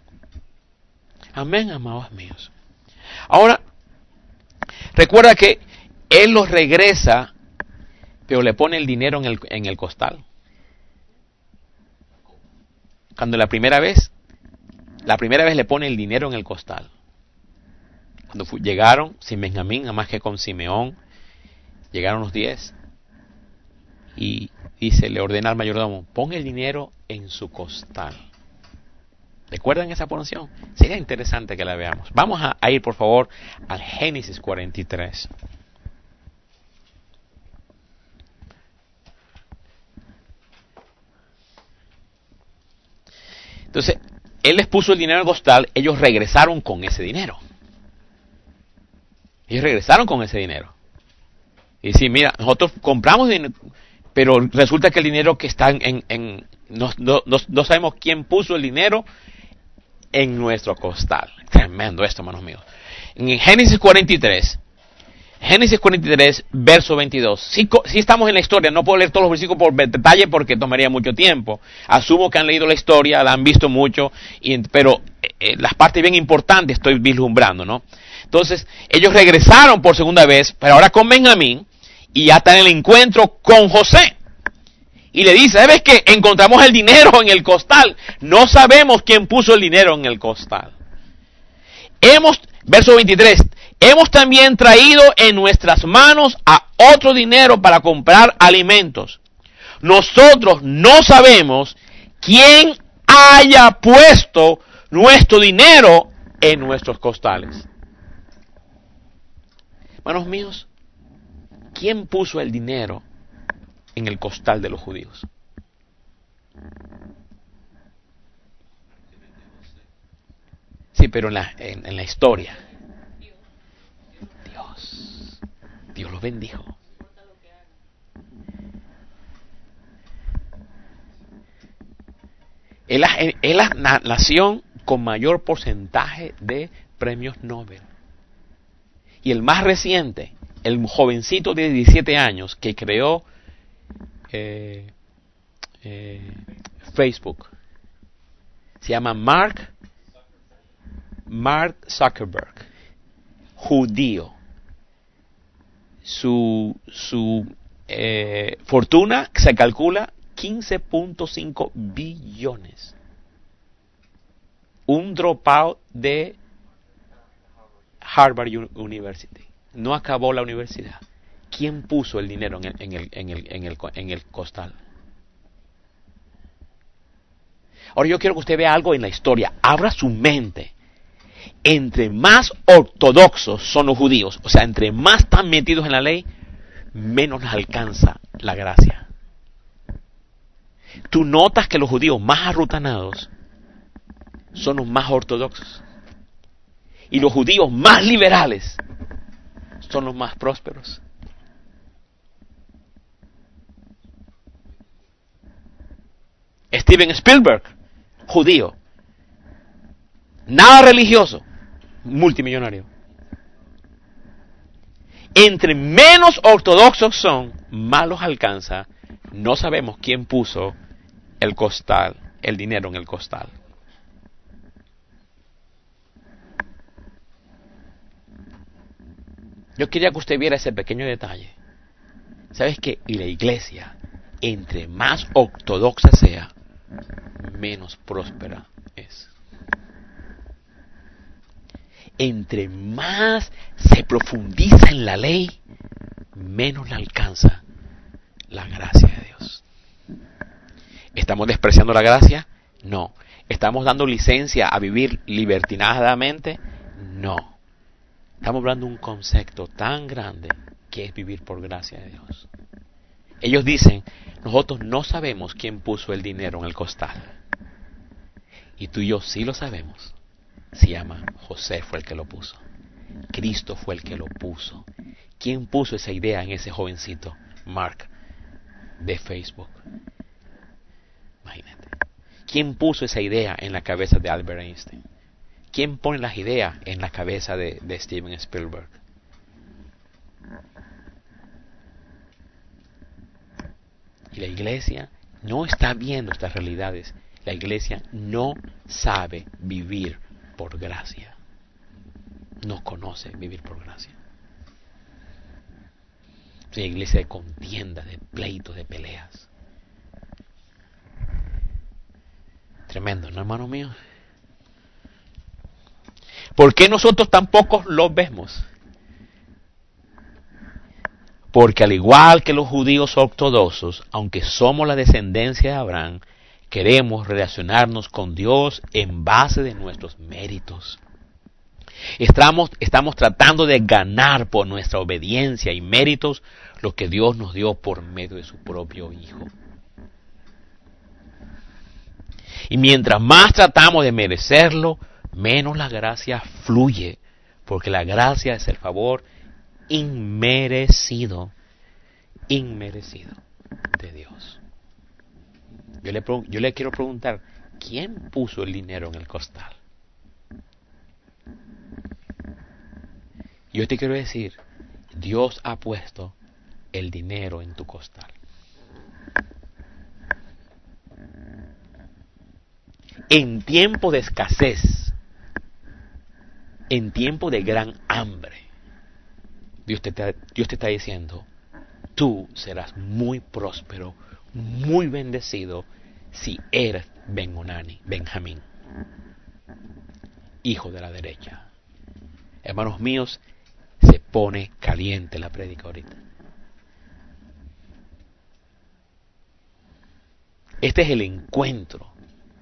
Amén, amados míos. Ahora, recuerda que Él los regresa, pero le pone el dinero en el, en el costal. Cuando la primera vez, la primera vez le pone el dinero en el costal. Cuando fu- llegaron sin Benjamín, nada más que con Simeón, llegaron los diez. Y dice, le ordena al mayordomo, pon el dinero en su costal. ¿Recuerdan esa porción? Sería interesante que la veamos. Vamos a, a ir, por favor, al Génesis cuarenta y tres. Entonces, Él les puso el dinero en el costal, ellos regresaron con ese dinero. Ellos regresaron con ese dinero. Y dicen, mira, nosotros compramos dinero, pero resulta que el dinero que está en... en, en no, no, no, no sabemos quién puso el dinero en nuestro costal. Tremendo esto, hermanos míos. En Génesis cuarenta y tres, Génesis cuarenta y tres, verso veintidós. Si, si estamos en la historia, no puedo leer todos los versículos por detalle porque tomaría mucho tiempo. Asumo que han leído la historia, la han visto mucho, y, pero eh, las partes bien importantes estoy vislumbrando, ¿no? Entonces, ellos regresaron por segunda vez, pero ahora con Benjamín, y ya están en el encuentro con José. Y le dice, ¿sabes qué? Encontramos el dinero en el costal. No sabemos quién puso el dinero en el costal. Hemos, verso veintitrés, hemos también traído en nuestras manos a otro dinero para comprar alimentos. Nosotros no sabemos quién haya puesto nuestro dinero en nuestros costales. Hermanos míos, ¿quién puso el dinero en el costal de los judíos? Sí, pero en la, en, en la historia. Dios. Dios los bendijo. Es la, es la nación con mayor porcentaje de premios Nobel. Y el más reciente, el jovencito de diecisiete años que creó eh, eh, Facebook, se llama Mark Mark Zuckerberg, judío. Su su eh, fortuna se calcula quince punto cinco billones. Un dropout de Harvard University. No acabó la universidad. ¿Quién puso el dinero en el, en el, en el, en el, en el costal? Ahora yo quiero que usted vea algo en la historia. Abra su mente. Entre más ortodoxos son los judíos, o sea, entre más están metidos en la ley, menos les alcanza la gracia. Tú notas que los judíos más arrutanados son los más ortodoxos. Y los judíos más liberales son los más prósperos. Steven Spielberg, judío, nada religioso, multimillonario. Entre menos ortodoxos son, más los alcanza. No sabemos quién puso el costal, el dinero en el costal. Yo quería que usted viera ese pequeño detalle. ¿Sabes qué? Y la iglesia, entre más ortodoxa sea, menos próspera es. Entre más se profundiza en la ley, menos le alcanza la gracia de Dios. ¿Estamos despreciando la gracia? No. ¿Estamos dando licencia a vivir libertinadamente? No. Estamos hablando de un concepto tan grande que es vivir por gracia de Dios. Ellos dicen, nosotros no sabemos quién puso el dinero en el costal. Y tú y yo sí lo sabemos. Se llama José, fue el que lo puso. Cristo fue el que lo puso. ¿Quién puso esa idea en ese jovencito, Mark, de Facebook? Imagínate. ¿Quién puso esa idea en la cabeza de Albert Einstein? ¿Quién pone las ideas en la cabeza de, de Steven Spielberg? Y la iglesia no está viendo estas realidades. La iglesia no sabe vivir por gracia. No conoce vivir por gracia. Es una iglesia de contienda, de pleitos, de peleas. Tremendo, ¿no, hermano mío? ¿Por qué nosotros tampoco lo vemos? Porque al igual que los judíos ortodoxos, aunque somos la descendencia de Abraham, queremos relacionarnos con Dios en base de nuestros méritos. Estamos, estamos tratando de ganar por nuestra obediencia y méritos lo que Dios nos dio por medio de su propio Hijo. Y mientras más tratamos de merecerlo, menos la gracia fluye, porque la gracia es el favor inmerecido, inmerecido de Dios. Yo le, yo le quiero preguntar, ¿quién puso el dinero en el costal? Yo te quiero decir, Dios ha puesto el dinero en tu costal. En tiempo de escasez, en tiempo de gran hambre, Dios te, está, Dios te está diciendo, tú serás muy próspero, muy bendecido si eres Ben-Onani, Benjamín, hijo de la derecha. Hermanos míos, se pone caliente la prédica ahorita. Este es el encuentro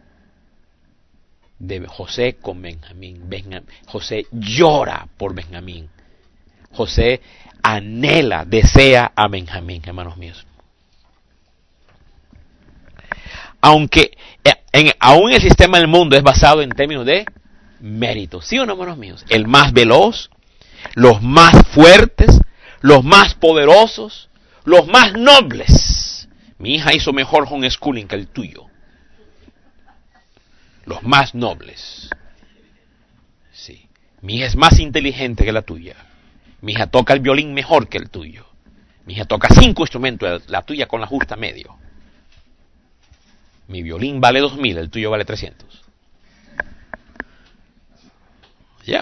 de José con Benjamín. Benjamín. José llora por Benjamín. José anhela, desea a Benjamín, hermanos míos. Aunque en, aún el sistema del mundo es basado en términos de mérito, ¿sí o no, hermanos míos? El más veloz, los más fuertes, los más poderosos, los más nobles. Mi hija hizo mejor homeschooling que el tuyo. Los más nobles. Sí. Mi hija es más inteligente que la tuya. Mi hija toca el violín mejor que el tuyo. Mi hija toca cinco instrumentos, la tuya con la justa medio. Mi violín vale dos mil, el tuyo vale trescientos. Ya.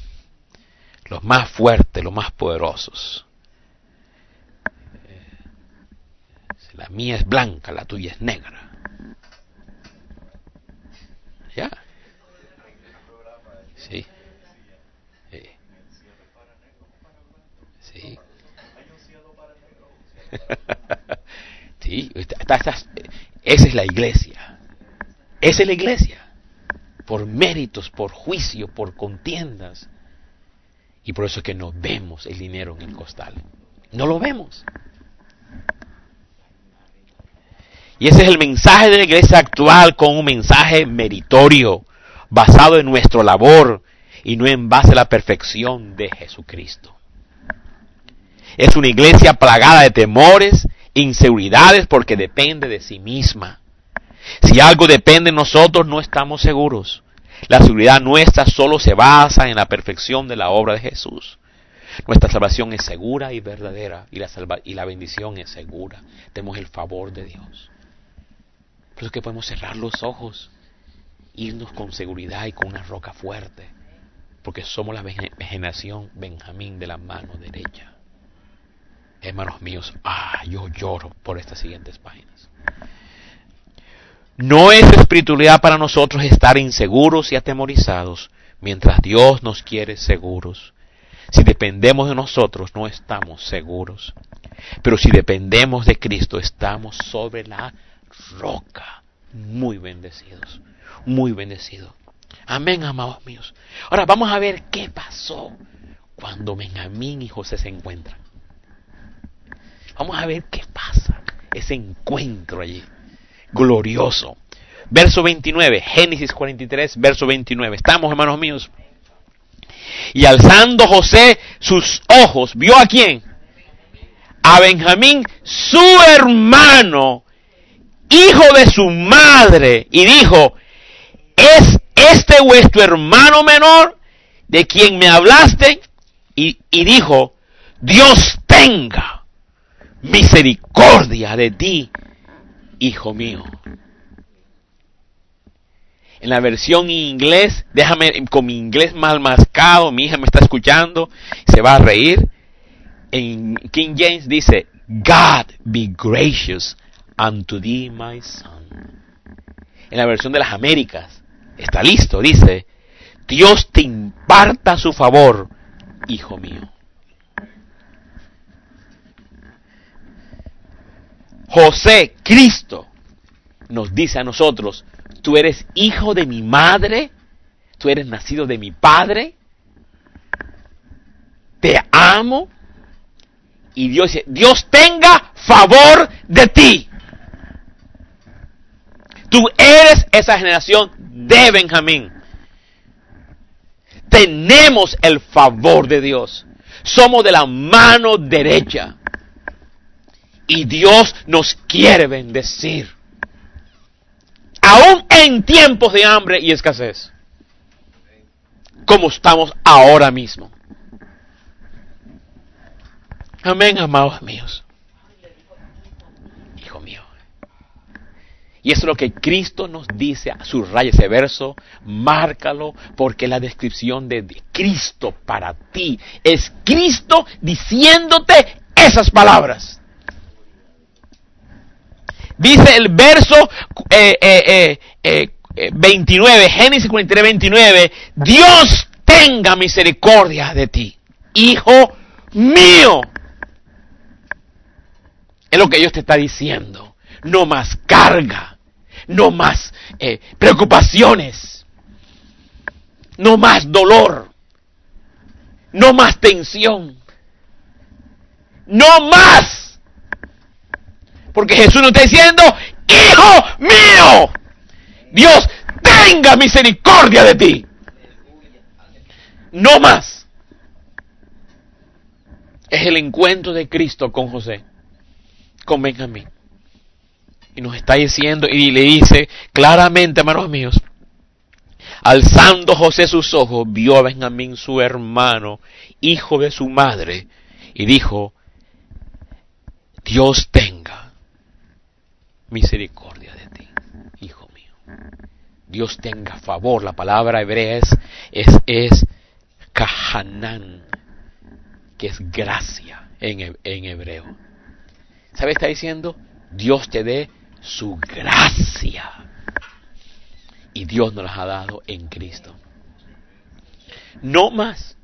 Los más fuertes, los más poderosos. La mía es blanca, la tuya es negra. ¿Ya? Sí. Sí. Sí. Sí. Está, está, esa es la iglesia. Esa es la iglesia. Por méritos, por juicio, por contiendas. Y por eso es que no vemos el dinero en el costal. No lo vemos. Y ese es el mensaje de la iglesia actual, con un mensaje meritorio, basado en nuestra labor y no en base a la perfección de Jesucristo. Es una iglesia plagada de temores, inseguridades, porque depende de sí misma. Si algo depende de nosotros, no estamos seguros. La seguridad nuestra solo se basa en la perfección de la obra de Jesús. Nuestra salvación es segura y verdadera, y la, salva- y la bendición es segura. Tenemos el favor de Dios. Por eso es que podemos cerrar los ojos, irnos con seguridad y con una roca fuerte, porque somos la generación Benjamín de la mano derecha. Hermanos míos, ah, yo lloro por estas siguientes páginas. No es espiritualidad para nosotros estar inseguros y atemorizados, mientras Dios nos quiere seguros. Si dependemos de nosotros, no estamos seguros. Pero si dependemos de Cristo, estamos sobre la roca. Muy bendecidos, muy bendecidos. Amén, amados míos. Ahora vamos a ver qué pasó cuando Benjamín y José se encuentran. Vamos a ver qué pasa, ese encuentro allí, glorioso. Verso veintinueve, Génesis cuarenta y tres, verso veintinueve. Estamos, hermanos míos. Y alzando José sus ojos, ¿vio a quién? A Benjamín, su hermano, hijo de su madre, y dijo: ¿es este vuestro hermano menor de quien me hablaste? Y, y dijo: Dios tenga misericordia de ti, hijo mío. En la versión en inglés, déjame, con mi inglés mal mascado, mi hija me está escuchando, se va a reír. En King James dice: God be gracious unto thee, my son. En la versión de las Américas, está listo, dice: Dios te imparta su favor, hijo mío. José, Cristo, nos dice a nosotros: tú eres hijo de mi madre, tú eres nacido de mi padre, te amo, y Dios dice: Dios tenga favor de ti. Tú eres esa generación de Benjamín. Tenemos el favor de Dios. Somos de la mano derecha. Y Dios nos quiere bendecir. Aún en tiempos de hambre y escasez. Como estamos ahora mismo. Amén, amados míos. Hijo mío. Y eso es lo que Cristo nos dice. Subraya ese verso, márcalo, porque es la descripción de Cristo para ti. Es Cristo diciéndote esas palabras. Dice el verso eh, eh, eh, eh, veintinueve, Génesis cuarenta y tres, veintinueve, Dios tenga misericordia de ti, hijo mío. Es lo que Dios te está diciendo. No más carga, no más eh, preocupaciones, no más dolor, no más tensión, no más. Porque Jesús nos está diciendo: hijo mío, Dios tenga misericordia de ti. No más. Es el encuentro de Cristo con José, con Benjamín. Y nos está diciendo, y le dice claramente, hermanos míos: alzando José sus ojos, vio a Benjamín su hermano, hijo de su madre, y dijo: Dios tenga misericordia de ti, hijo mío. Dios tenga favor. La palabra hebrea es, es, es kahanan, que es gracia en, en hebreo. ¿Sabe? Está diciendo: Dios te dé su gracia. Y Dios nos las ha dado en Cristo. No más.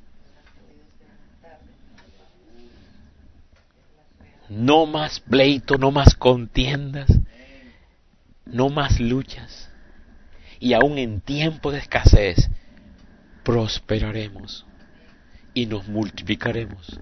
No más pleito, no más contiendas, no más luchas. Y aún en tiempo de escasez, prosperaremos y nos multiplicaremos.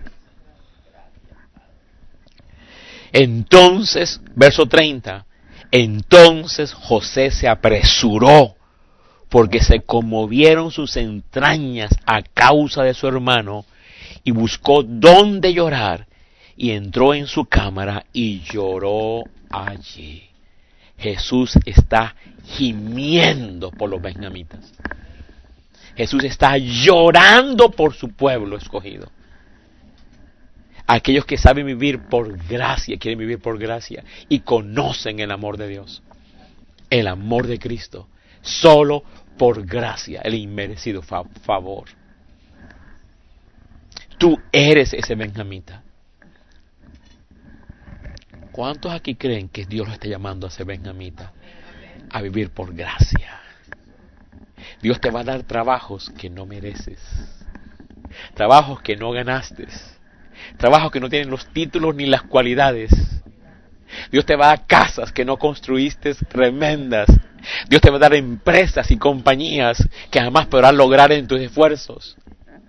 Entonces, verso treinta, entonces José se apresuró porque se conmovieron sus entrañas a causa de su hermano y buscó dónde llorar y entró en su cámara y lloró allí. Jesús está gimiendo por los benjamitas. Jesús está llorando por su pueblo escogido. Aquellos que saben vivir por gracia, quieren vivir por gracia y conocen el amor de Dios. El amor de Cristo. Solo por gracia, el inmerecido fa- favor. Tú eres ese benjamita. ¿Cuántos aquí creen que Dios lo está llamando a ser benjamita? A vivir por gracia. Dios te va a dar trabajos que no mereces. Trabajos que no ganaste. Trabajos que no tienen los títulos ni las cualidades. Dios te va a dar casas que no construiste tremendas. Dios te va a dar empresas y compañías que jamás podrás lograr en tus esfuerzos.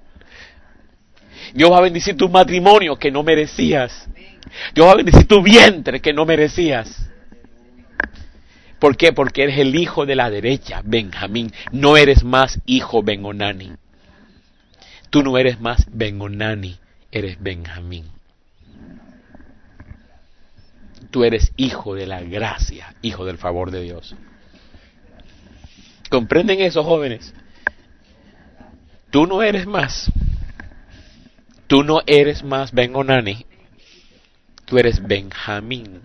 Dios va a bendecir tu matrimonio que no merecías. Dios va a bendecir tu vientre que no merecías. ¿Por qué? Porque eres el hijo de la derecha, Benjamín. No eres más hijo Ben-Onani. Tú no eres más Ben-Onani, eres Benjamín. Tú eres hijo de la gracia, hijo del favor de Dios. ¿Comprenden eso, jóvenes? Tú no eres más. Tú no eres más Ben-Onani. Tú eres Benjamín.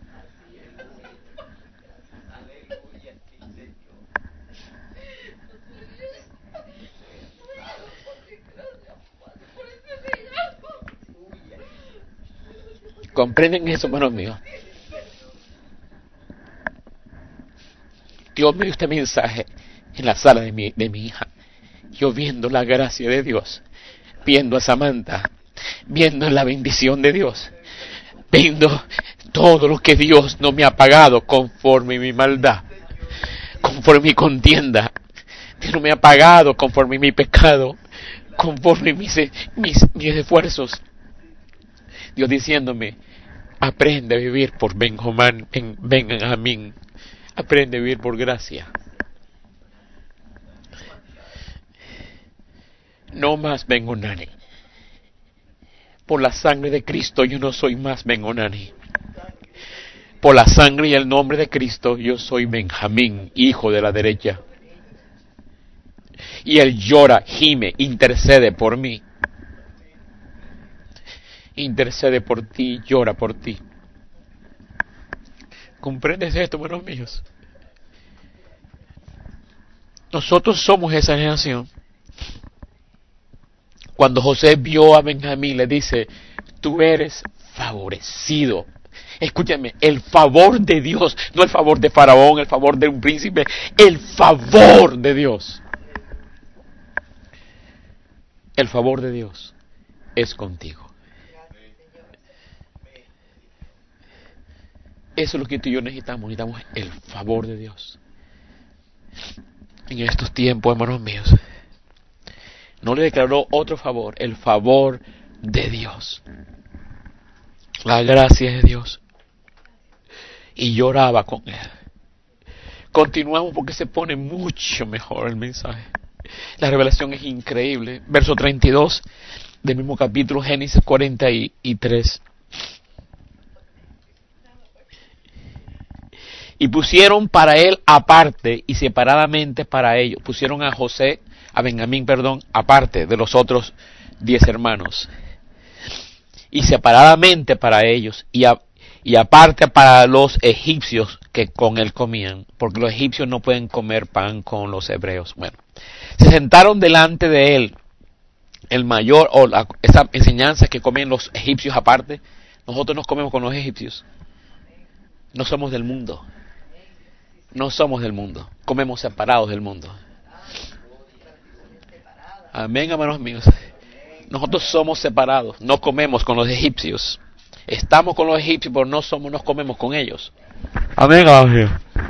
¿Comprenden eso, hermanos míos? Dios me dio este mensaje en la sala de mi, de mi hija. Yo viendo la gracia de Dios, viendo a Samantha, viendo la bendición de Dios, viendo todo lo que Dios no me ha pagado conforme mi maldad, conforme mi contienda. Dios no me ha pagado conforme mi pecado, conforme mis, mis, mis esfuerzos. Dios diciéndome, aprende a vivir por Benjamín, Ben, Benjamín. Aprende a vivir por gracia. No más Ben-Onani. Por la sangre de Cristo yo no soy más Ben-Onani. Por la sangre y el nombre de Cristo yo soy Benjamín, hijo de la derecha. Y Él llora, gime, intercede por mí. Intercede por ti, llora por ti. ¿Comprendes esto, hermanos míos? Nosotros somos esa generación. Cuando José vio a Benjamín, le dice, tú eres favorecido. Escúchame, el favor de Dios, no el favor de Faraón, el favor de un príncipe, el favor de Dios. El favor de Dios es contigo. Eso es lo que tú y yo necesitamos. Necesitamos el favor de Dios. En estos tiempos, hermanos míos, no le declaró otro favor, el favor de Dios. La gracia de Dios. Y lloraba con él. Continuamos porque se pone mucho mejor el mensaje. La revelación es increíble. Verso treinta y dos del mismo capítulo, Génesis cuarenta y tres. Y pusieron para él aparte y separadamente para ellos. Pusieron a José, a Benjamín, perdón, aparte de los otros diez hermanos. Y separadamente para ellos. Y, a, y aparte para los egipcios que con él comían. Porque los egipcios no pueden comer pan con los hebreos. Bueno, se sentaron delante de él. El mayor, o la, esa enseñanza que comen los egipcios aparte. Nosotros nos comemos con los egipcios. No somos del mundo. No somos del mundo. Comemos separados del mundo. Amén, hermanos míos. Nosotros somos separados. No comemos con los egipcios. Estamos con los egipcios, pero no somos, nos comemos con ellos. Amén, hermanos míos.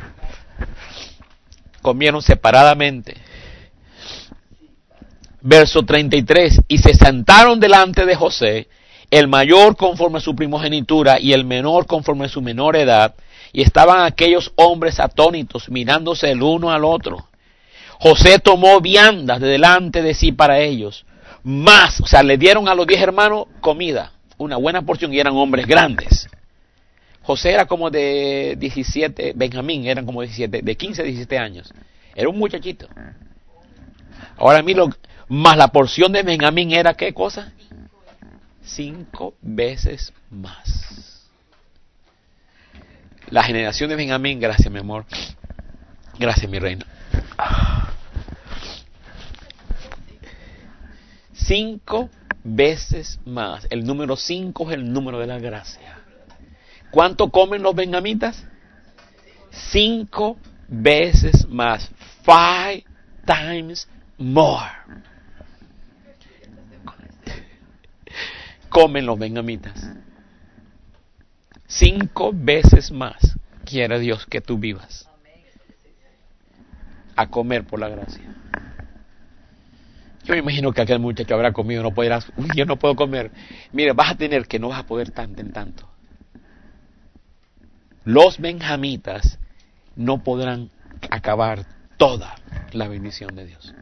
Comieron separadamente. Verso treinta y tres. Y se sentaron delante de José, el mayor conforme a su primogenitura y el menor conforme a su menor edad. Y estaban aquellos hombres atónitos, mirándose el uno al otro. José tomó viandas de delante de sí para ellos. Más, o sea, le dieron a los diez hermanos comida, una buena porción, y eran hombres grandes. José era como de diecisiete, Benjamín eran como diecisiete, de quince a diecisiete años. Era un muchachito. Ahora a mí lo, más la porción de Benjamín era, ¿qué cosa? Cinco veces más. La generación de Benjamín, gracias mi amor, gracias mi reina. Cinco veces más. El número cinco es el número de la gracia. ¿Cuánto comen los benjamitas? Cinco veces más. Five times more. Comen los benjamitas. Cinco veces más quiere Dios que tú vivas a comer por la gracia. Yo me imagino que aquel muchacho habrá comido, no podrás, uy, yo no puedo comer. Mira, vas a tener que no vas a poder tanto en tanto. Los benjamitas no podrán acabar toda la bendición de Dios.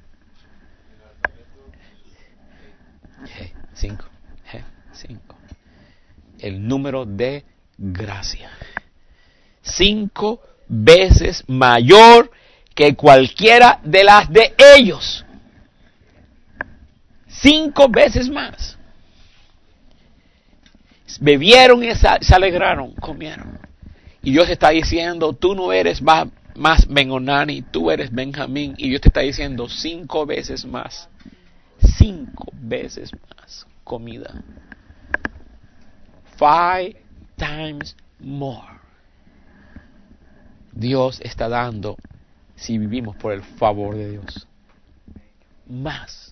G, cinco, G, cinco. El número de gracia. Cinco veces mayor que cualquiera de las de ellos. Cinco veces más. Bebieron y se alegraron, comieron. Y Dios está diciendo, tú no eres más, más Ben-Onani, tú eres Benjamín. Y Dios te está diciendo cinco veces más. Cinco veces más comida. Five times more. Dios está dando si vivimos por el favor de Dios. Más.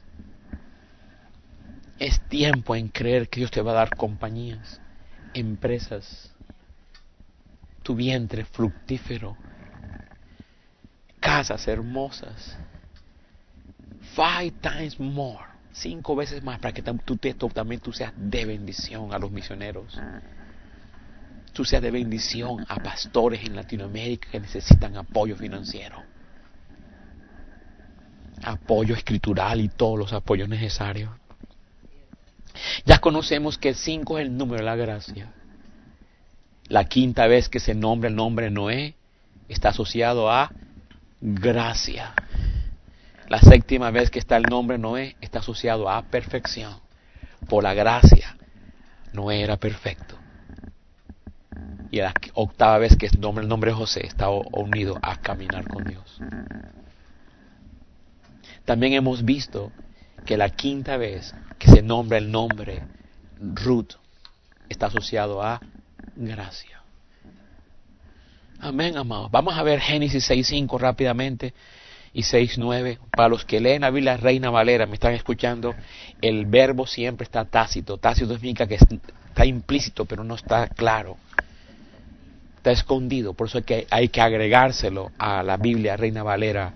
Es tiempo en creer que Dios te va a dar compañías, empresas, tu vientre fructífero, casas hermosas. Five times more. Cinco veces más para que tú, te, tú también tú seas de bendición a los misioneros. Tú seas de bendición a pastores en Latinoamérica que necesitan apoyo financiero, apoyo escritural y todos los apoyos necesarios. Ya conocemos que cinco es el número de la gracia. La quinta vez que se nombra el nombre Noé está asociado a gracia. La séptima vez que está el nombre Noé está asociado a perfección. Por la gracia, Noé era perfecto. Y la octava vez que el nombre, el nombre de José está unido a caminar con Dios. También hemos visto que la quinta vez que se nombra el nombre Ruth está asociado a gracia. Amén, amados. Vamos a ver Génesis seis cinco rápidamente y seis nueve. Para los que leen la Biblia Reina Valera, me están escuchando, el verbo siempre está tácito. Tácito significa que está implícito, pero no está claro. Está escondido, por eso hay que, hay que agregárselo a la Biblia Reina Valera.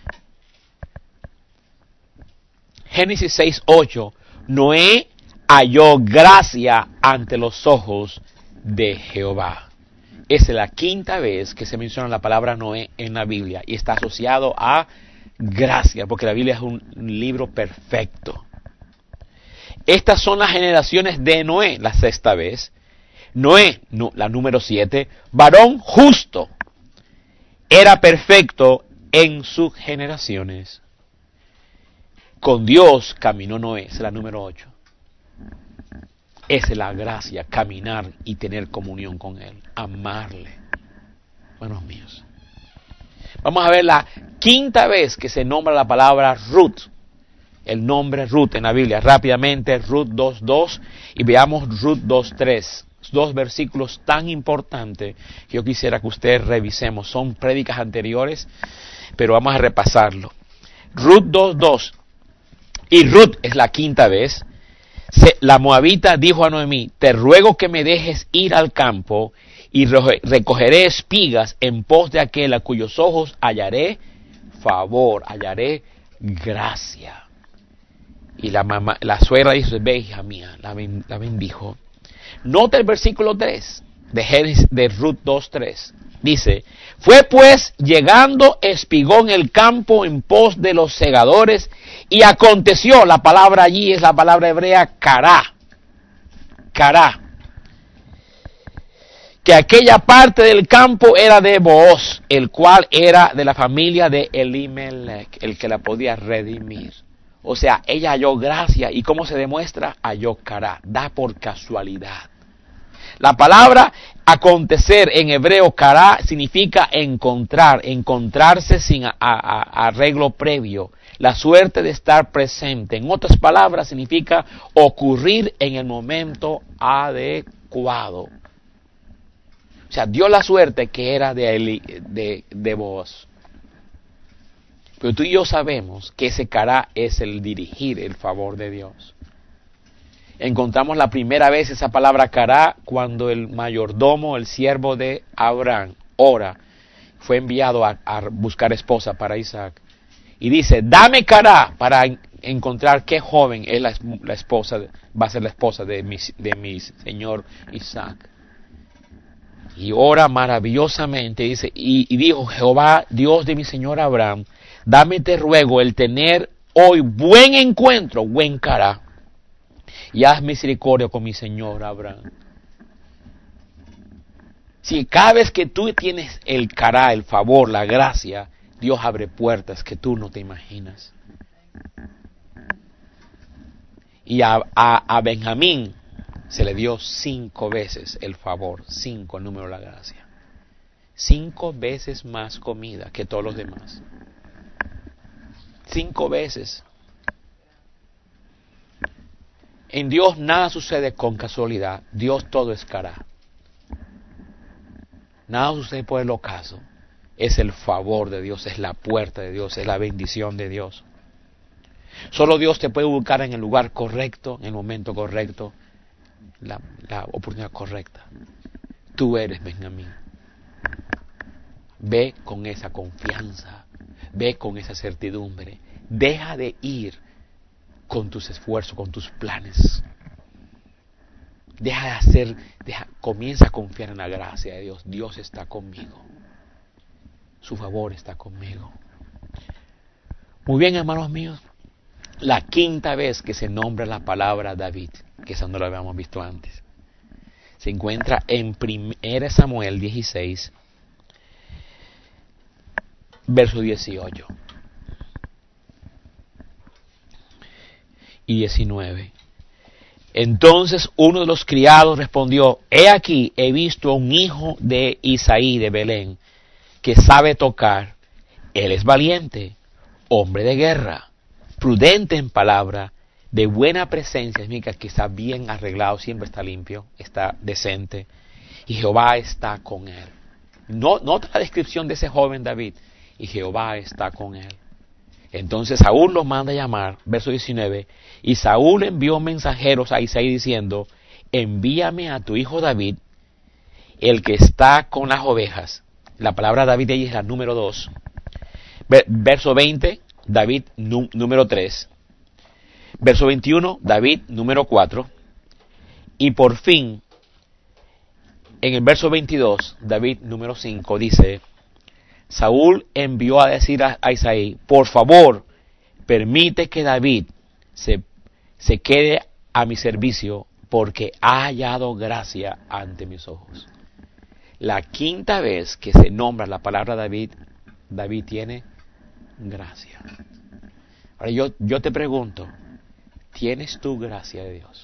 Génesis seis ocho. Noé halló gracia ante los ojos de Jehová. Esa es la quinta vez que se menciona la palabra Noé en la Biblia y está asociado a gracia, porque la Biblia es un libro perfecto. Estas son las generaciones de Noé, la sexta vez. Noé, no, la número siete, varón justo, era perfecto en sus generaciones. Con Dios caminó Noé, esa es la número ocho. Esa es la gracia, caminar y tener comunión con Él, amarle. Hermanos míos. Vamos a ver la quinta vez que se nombra la palabra Ruth. El nombre Ruth en la Biblia. Rápidamente, Ruth dos dos y veamos Ruth dos tres. dos versículos tan importantes que yo quisiera que ustedes revisemos. Son prédicas anteriores, pero vamos a repasarlo. Ruth dos dos. Y Ruth es la quinta vez. Se, la moabita dijo a Noemí: te ruego que me dejes ir al campo y re, recogeré espigas en pos de aquel a cuyos ojos hallaré favor, hallaré gracia. Y la mamá, la suegra dice: ve, hija mía, la, ben, la bendijo. Nota el versículo tres de, Génesis, de Ruth dos tres. Dice: fue pues llegando espigó en el campo en pos de los segadores, y aconteció, la palabra allí es la palabra hebrea cará, cará, que aquella parte del campo era de Booz, el cual era de la familia de Elimelech, el que la podía redimir. O sea, ella halló gracia. ¿Y cómo se demuestra? Halló cará, da por casualidad. La palabra acontecer en hebreo cará significa encontrar, encontrarse sin a, a, arreglo previo, la suerte de estar presente. En otras palabras, significa ocurrir en el momento adecuado. O sea, dio la suerte que era de, Eli, de, de Booz. Pero tú y yo sabemos que ese cará es el dirigir el favor de Dios. Encontramos la primera vez esa palabra cará cuando el mayordomo, el siervo de Abraham, Ora, fue enviado a, a buscar esposa para Isaac. Y dice: dame cará para encontrar qué joven es la, la esposa, va a ser la esposa de mi, de mi señor Isaac. Y ora maravillosamente, dice, y, y dijo: Jehová, Dios de mi señor Abraham, dame te ruego el tener hoy buen encuentro, buen cará, y haz misericordia con mi señor Abraham. Si cada vez que tú tienes el cará, el favor, la gracia, Dios abre puertas que tú no te imaginas. Y a, a, a Benjamín se le dio cinco veces el favor, cinco el número de la gracia. Cinco veces más comida que todos los demás. Cinco veces. En Dios nada sucede con casualidad. Dios todo es cará. Nada sucede por el ocaso. Es el favor de Dios, es la puerta de Dios, es la bendición de Dios. Solo Dios te puede ubicar en el lugar correcto, en el momento correcto, la, la oportunidad correcta. Tú eres Benjamín. Ve con esa confianza, ve con esa certidumbre. Deja de ir con tus esfuerzos, con tus planes. Deja de hacer, deja, comienza a confiar en la gracia de Dios. Dios está conmigo. Su favor está conmigo. Muy bien, hermanos míos. La quinta vez que se nombra la palabra David, que eso no lo habíamos visto antes, se encuentra en primera Samuel dieciséis, verso dieciocho y diecinueve. Entonces uno de los criados respondió: he aquí, he visto a un hijo de Isaí de Belén, que sabe tocar. Él es valiente, hombre de guerra, prudente en palabra, de buena presencia, significa que está bien arreglado, siempre está limpio, está decente, y Jehová está con él. No, nota la descripción de ese joven David: y Jehová está con él. Entonces Saúl los manda a llamar, verso diecinueve, y Saúl envió mensajeros a Isaí diciendo: envíame a tu hijo David, el que está con las ovejas. La palabra David ahí es la número dos. Verso veinte, David nú, número tres. Verso veintiuno, David número cuatro. Y por fin, en el verso veintidós, David número cinco, dice: Saúl envió a decir a, a Isaí: por favor, permite que David se, se quede a mi servicio, porque ha hallado gracia ante mis ojos. La quinta vez que se nombra la palabra David, David tiene gracia. Ahora yo, yo te pregunto, ¿tienes tú gracia de Dios?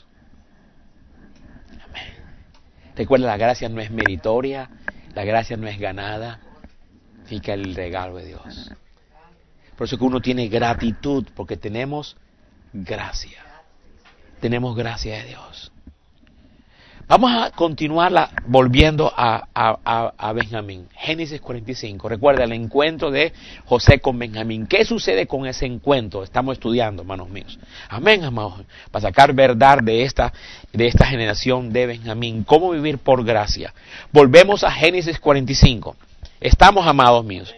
Amén. Recuerda, la gracia no es meritoria, la gracia no es ganada, significa el regalo de Dios. Por eso que uno tiene gratitud, porque tenemos gracia. Tenemos gracia de Dios. Vamos a continuarla volviendo a, a, a, a Benjamín. Génesis cuarenta y cinco. Recuerda el encuentro de José con Benjamín. ¿Qué sucede con ese encuentro? Estamos estudiando, hermanos míos. Amén, amados. Para sacar verdad de esta, de esta generación de Benjamín. ¿Cómo vivir por gracia? Volvemos a Génesis cuarenta y cinco. Estamos, amados míos.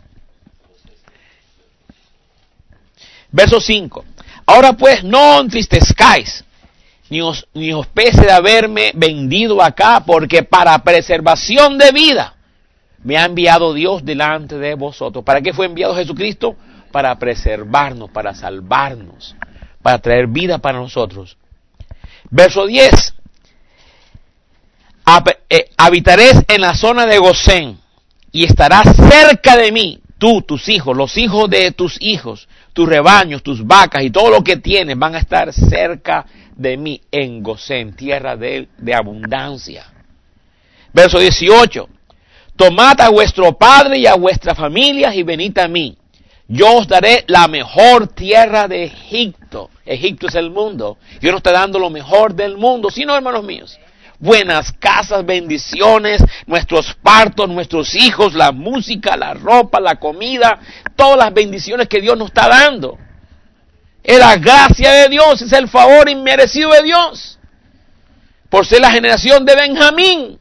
Verso cinco. Ahora pues no entristezcáis, ni os, ni os pese de haberme vendido acá, porque para preservación de vida me ha enviado Dios delante de vosotros. ¿Para qué fue enviado Jesucristo? Para preservarnos, para salvarnos, para traer vida para nosotros. Verso diez. Habitaréis en la zona de Gosén, y estarás cerca de mí, tú, tus hijos, los hijos de tus hijos, tus rebaños, tus vacas y todo lo que tienes van a estar cerca de mí en Gosén, tierra de, de abundancia. Verso dieciocho. Tomad a vuestro padre y a vuestras familias y venid a mí. Yo os daré la mejor tierra de Egipto. Egipto es el mundo. Yo no estoy dando lo mejor del mundo, sino, hermanos míos, buenas casas, bendiciones, nuestros partos, nuestros hijos, la música, la ropa, la comida, todas las bendiciones que Dios nos está dando. Es la gracia de Dios, es el favor inmerecido de Dios. Por ser la generación de Benjamín.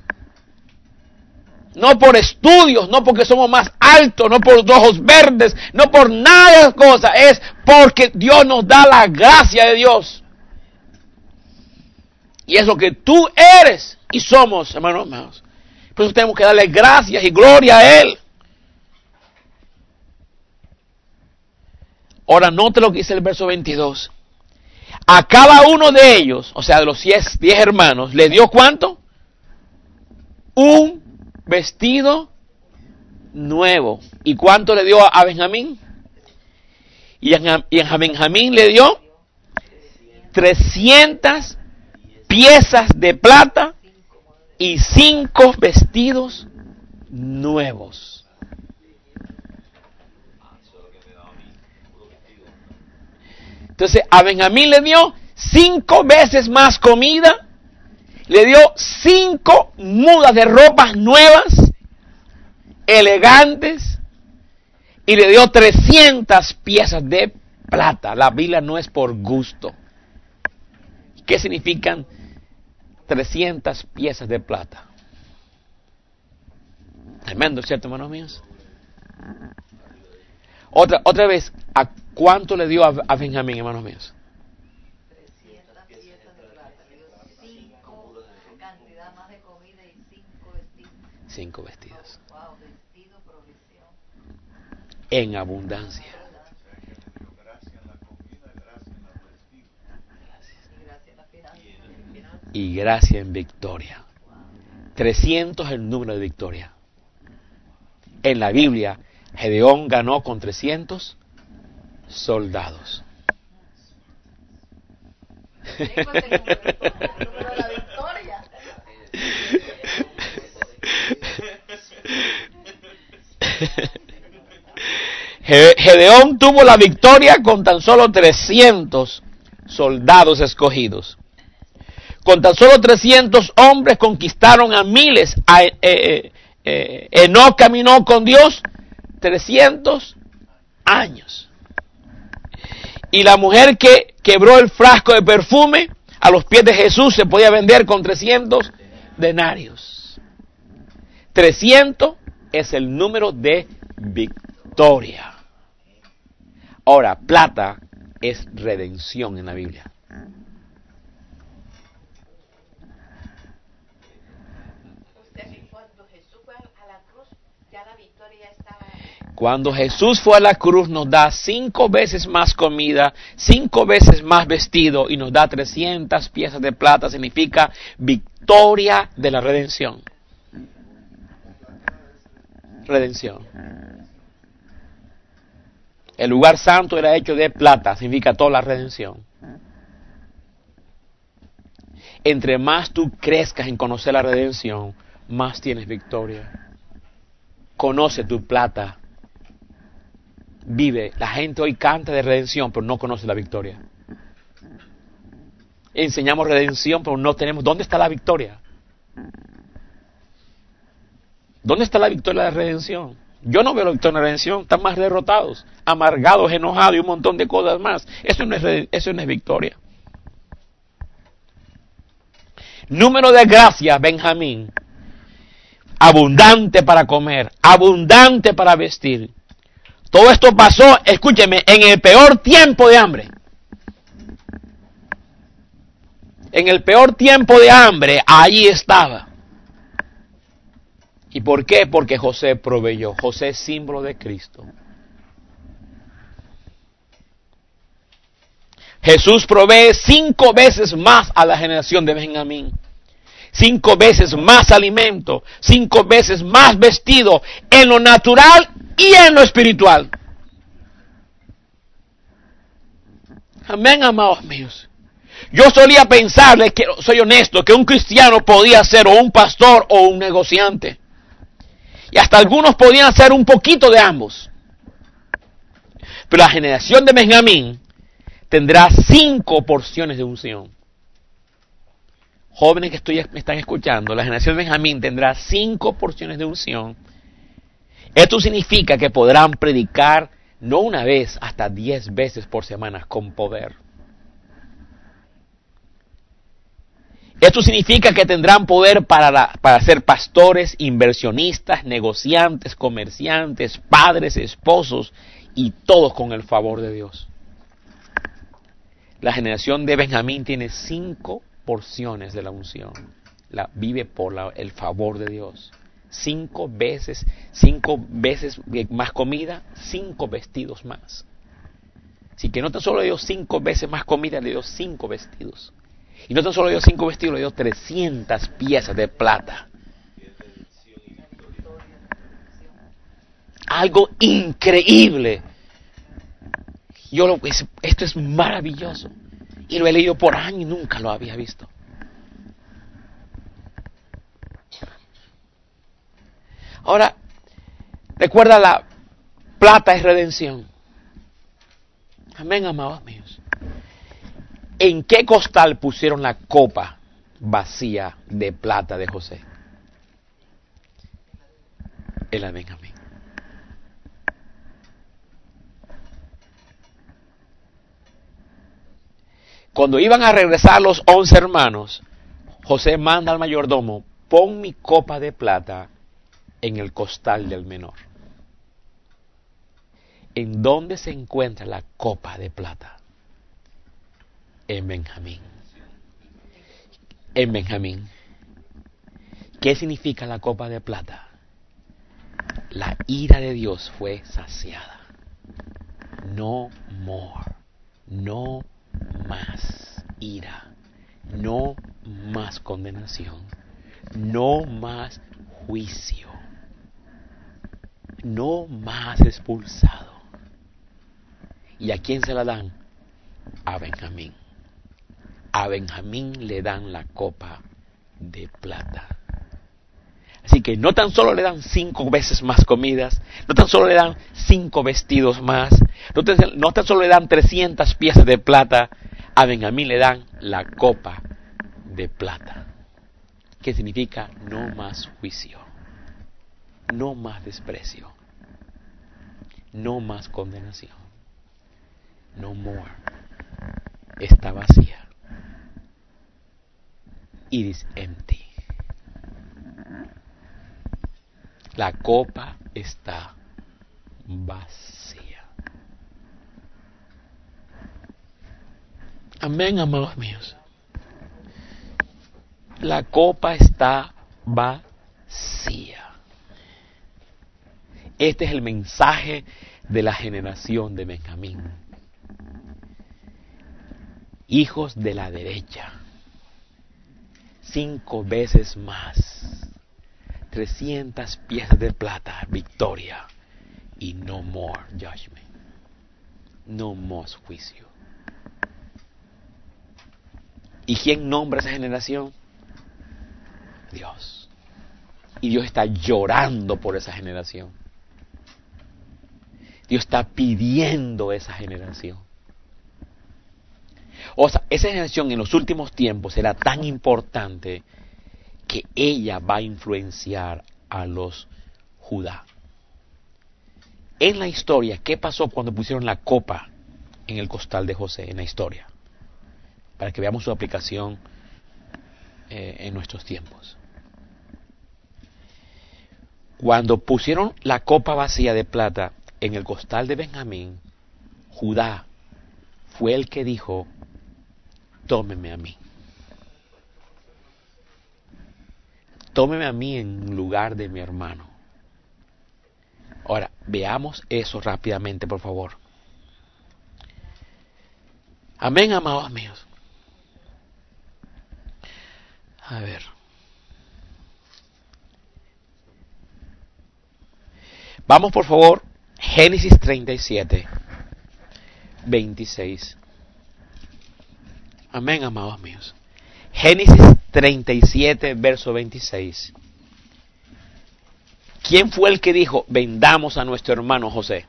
No por estudios, no porque somos más altos, no por ojos verdes, no por nada de las cosas. Es porque Dios nos da la gracia de Dios. Y es lo que tú eres y somos, hermanos míos. Por eso tenemos que darle gracias y gloria a Él. Ahora note lo que dice el verso veintidós. A cada uno de ellos, o sea, de los diez, diez hermanos, ¿le dio cuánto? Un vestido nuevo. ¿Y cuánto le dio a Benjamín? Y a Benjamín le dio trescientas piezas de plata y cinco vestidos nuevos. Entonces a Benjamín le dio cinco veces más comida, le dio cinco mudas de ropas nuevas, elegantes, y le dio trescientas piezas de plata. La Biblia no es por gusto. ¿Qué significan trescientas piezas de plata? Tremendo, ¿cierto, hermanos míos? Otra, otra vez, ¿a cuánto le dio a, a Benjamín, hermanos míos? trescientas piezas de plata, le dio cinco cantidad más de comida y cinco vestidos. Cinco vestidos. Wow, vestido, provisión. En abundancia. Y gracia en victoria. trescientos es el número de victoria. En la Biblia, Gedeón ganó con trescientos soldados. Gedeón tuvo la victoria con tan solo trescientos soldados escogidos. Con tan solo trescientos hombres conquistaron a miles. A, eh, eh, eh, Enoc caminó con Dios trescientos años. Y la mujer que quebró el frasco de perfume a los pies de Jesús se podía vender con trescientos denarios. trescientos es el número de victoria. Ahora, plata es redención en la Biblia. Cuando Jesús fue a la cruz nos da cinco veces más comida, cinco veces más vestido y nos da trescientas piezas de plata. Significa victoria de la redención. Redención. El lugar santo era hecho de plata, significa toda la redención. Entre más tú crezcas en conocer la redención, más tienes victoria. Conoce tu plata. Vive. La gente hoy canta de redención, pero no conoce la victoria. Enseñamos redención, pero no tenemos. ¿Dónde está la victoria? ¿Dónde está la victoria de la redención? Yo no veo la victoria de la redención. Están más derrotados, amargados, enojados y un montón de cosas más. Eso no es, eso no es victoria. Número de gracia, Benjamín. Abundante para comer, abundante para vestir. Todo esto pasó, escúcheme, en el peor tiempo de hambre. En el peor tiempo de hambre, allí estaba. ¿Y por qué? Porque José proveyó. José es símbolo de Cristo. Jesús provee cinco veces más a la generación de Benjamín. Cinco veces más alimento, cinco veces más vestido en lo natural y en lo espiritual. Amén, amados míos. Yo solía pensarle, que soy honesto, que un cristiano podía ser o un pastor o un negociante. Y hasta algunos podían hacer un poquito de ambos. Pero la generación de Benjamín tendrá cinco porciones de unción. Jóvenes que estoy, me están escuchando, la generación de Benjamín tendrá cinco porciones de unción. Esto significa que podrán predicar no una vez, hasta diez veces por semana con poder. Esto significa que tendrán poder para, la, para ser pastores, inversionistas, negociantes, comerciantes, padres, esposos y todos con el favor de Dios. La generación de Benjamín tiene cinco porciones de la unción. La vive por la, el favor de Dios. Cinco veces, cinco veces más comida, cinco vestidos más. Así que no tan solo le dio cinco veces más comida, le dio cinco vestidos. Y no tan solo le dio cinco vestidos, le dio trescientas piezas de plata. Algo increíble. Yo lo, esto es maravilloso. Y lo he leído por años y nunca lo había visto. Ahora, recuerda, la plata es redención. Amén, amados míos. ¿En qué costal pusieron la copa vacía de plata de José? En la de Benjamín. Cuando iban a regresar los once hermanos, José manda al mayordomo: pon mi copa de plata en el costal del menor. ¿En dónde se encuentra la copa de plata? En Benjamín. En Benjamín. ¿Qué significa la copa de plata? La ira de Dios fue saciada. No more. No más ira. No más condenación. No más juicio. No más expulsado. ¿Y a quién se la dan? A Benjamín. A Benjamín le dan la copa de plata. Así que no tan solo le dan cinco veces más comidas, no tan solo le dan cinco vestidos más, no tan, no tan solo le dan trescientas piezas de plata, a Benjamín le dan la copa de plata. ¿Qué significa? No más juicio, no más desprecio, no más condenación. No more. Está vacía. It is empty. La copa está vacía. Amén, amados míos. La copa está vacía. Este es el mensaje de la generación de Benjamín. Hijos de la derecha. Cinco veces más. Trescientas piezas de plata. Victoria. Y no more judgment. No más juicio. ¿Y quién nombra esa generación? Dios. Y Dios está llorando por esa generación. Dios está pidiendo esa generación. O sea, esa generación en los últimos tiempos será tan importante que ella va a influenciar a los Judá. En la historia, ¿qué pasó cuando pusieron la copa en el costal de José? En la historia, para que veamos su aplicación eh, en nuestros tiempos. Cuando pusieron la copa vacía de plata en el costal de Benjamín, Judá fue el que dijo: tómeme a mí. Tómeme a mí en lugar de mi hermano. Ahora, veamos eso rápidamente, por favor. Amén, amados míos. A ver. Vamos, por favor, Génesis treinta y siete, veintiséis. Amén, amados míos. Génesis treinta y siete, verso veintiséis. ¿Quién fue el que dijo: vendamos a nuestro hermano José?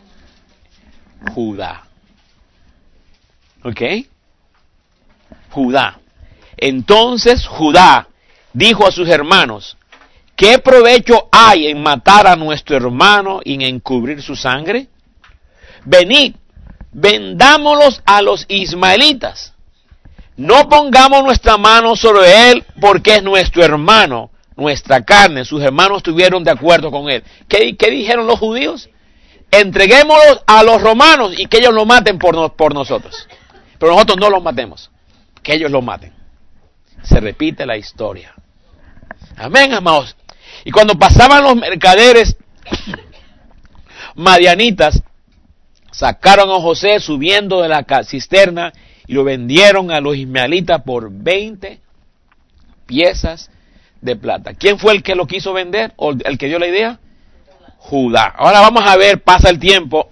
Judá. ¿Ok? Judá. Entonces Judá dijo a sus hermanos: ¿qué provecho hay en matar a nuestro hermano y en encubrir su sangre? Venid, vendámoslos a los ismaelitas. No pongamos nuestra mano sobre él, porque es nuestro hermano, nuestra carne. Sus hermanos estuvieron de acuerdo con él. ¿Qué, qué dijeron los judíos? Entreguémoslos a los romanos y que ellos lo maten por, no, por nosotros. Pero nosotros no los matemos, que ellos lo maten. Se repite la historia. Amén, amados. Y cuando pasaban los mercaderes madianitas, sacaron a José subiendo de la cisterna y lo vendieron a los ismaelitas por veinte piezas de plata. ¿Quién fue el que lo quiso vender o el que dio la idea? Judá. Ahora vamos a ver, pasa el tiempo.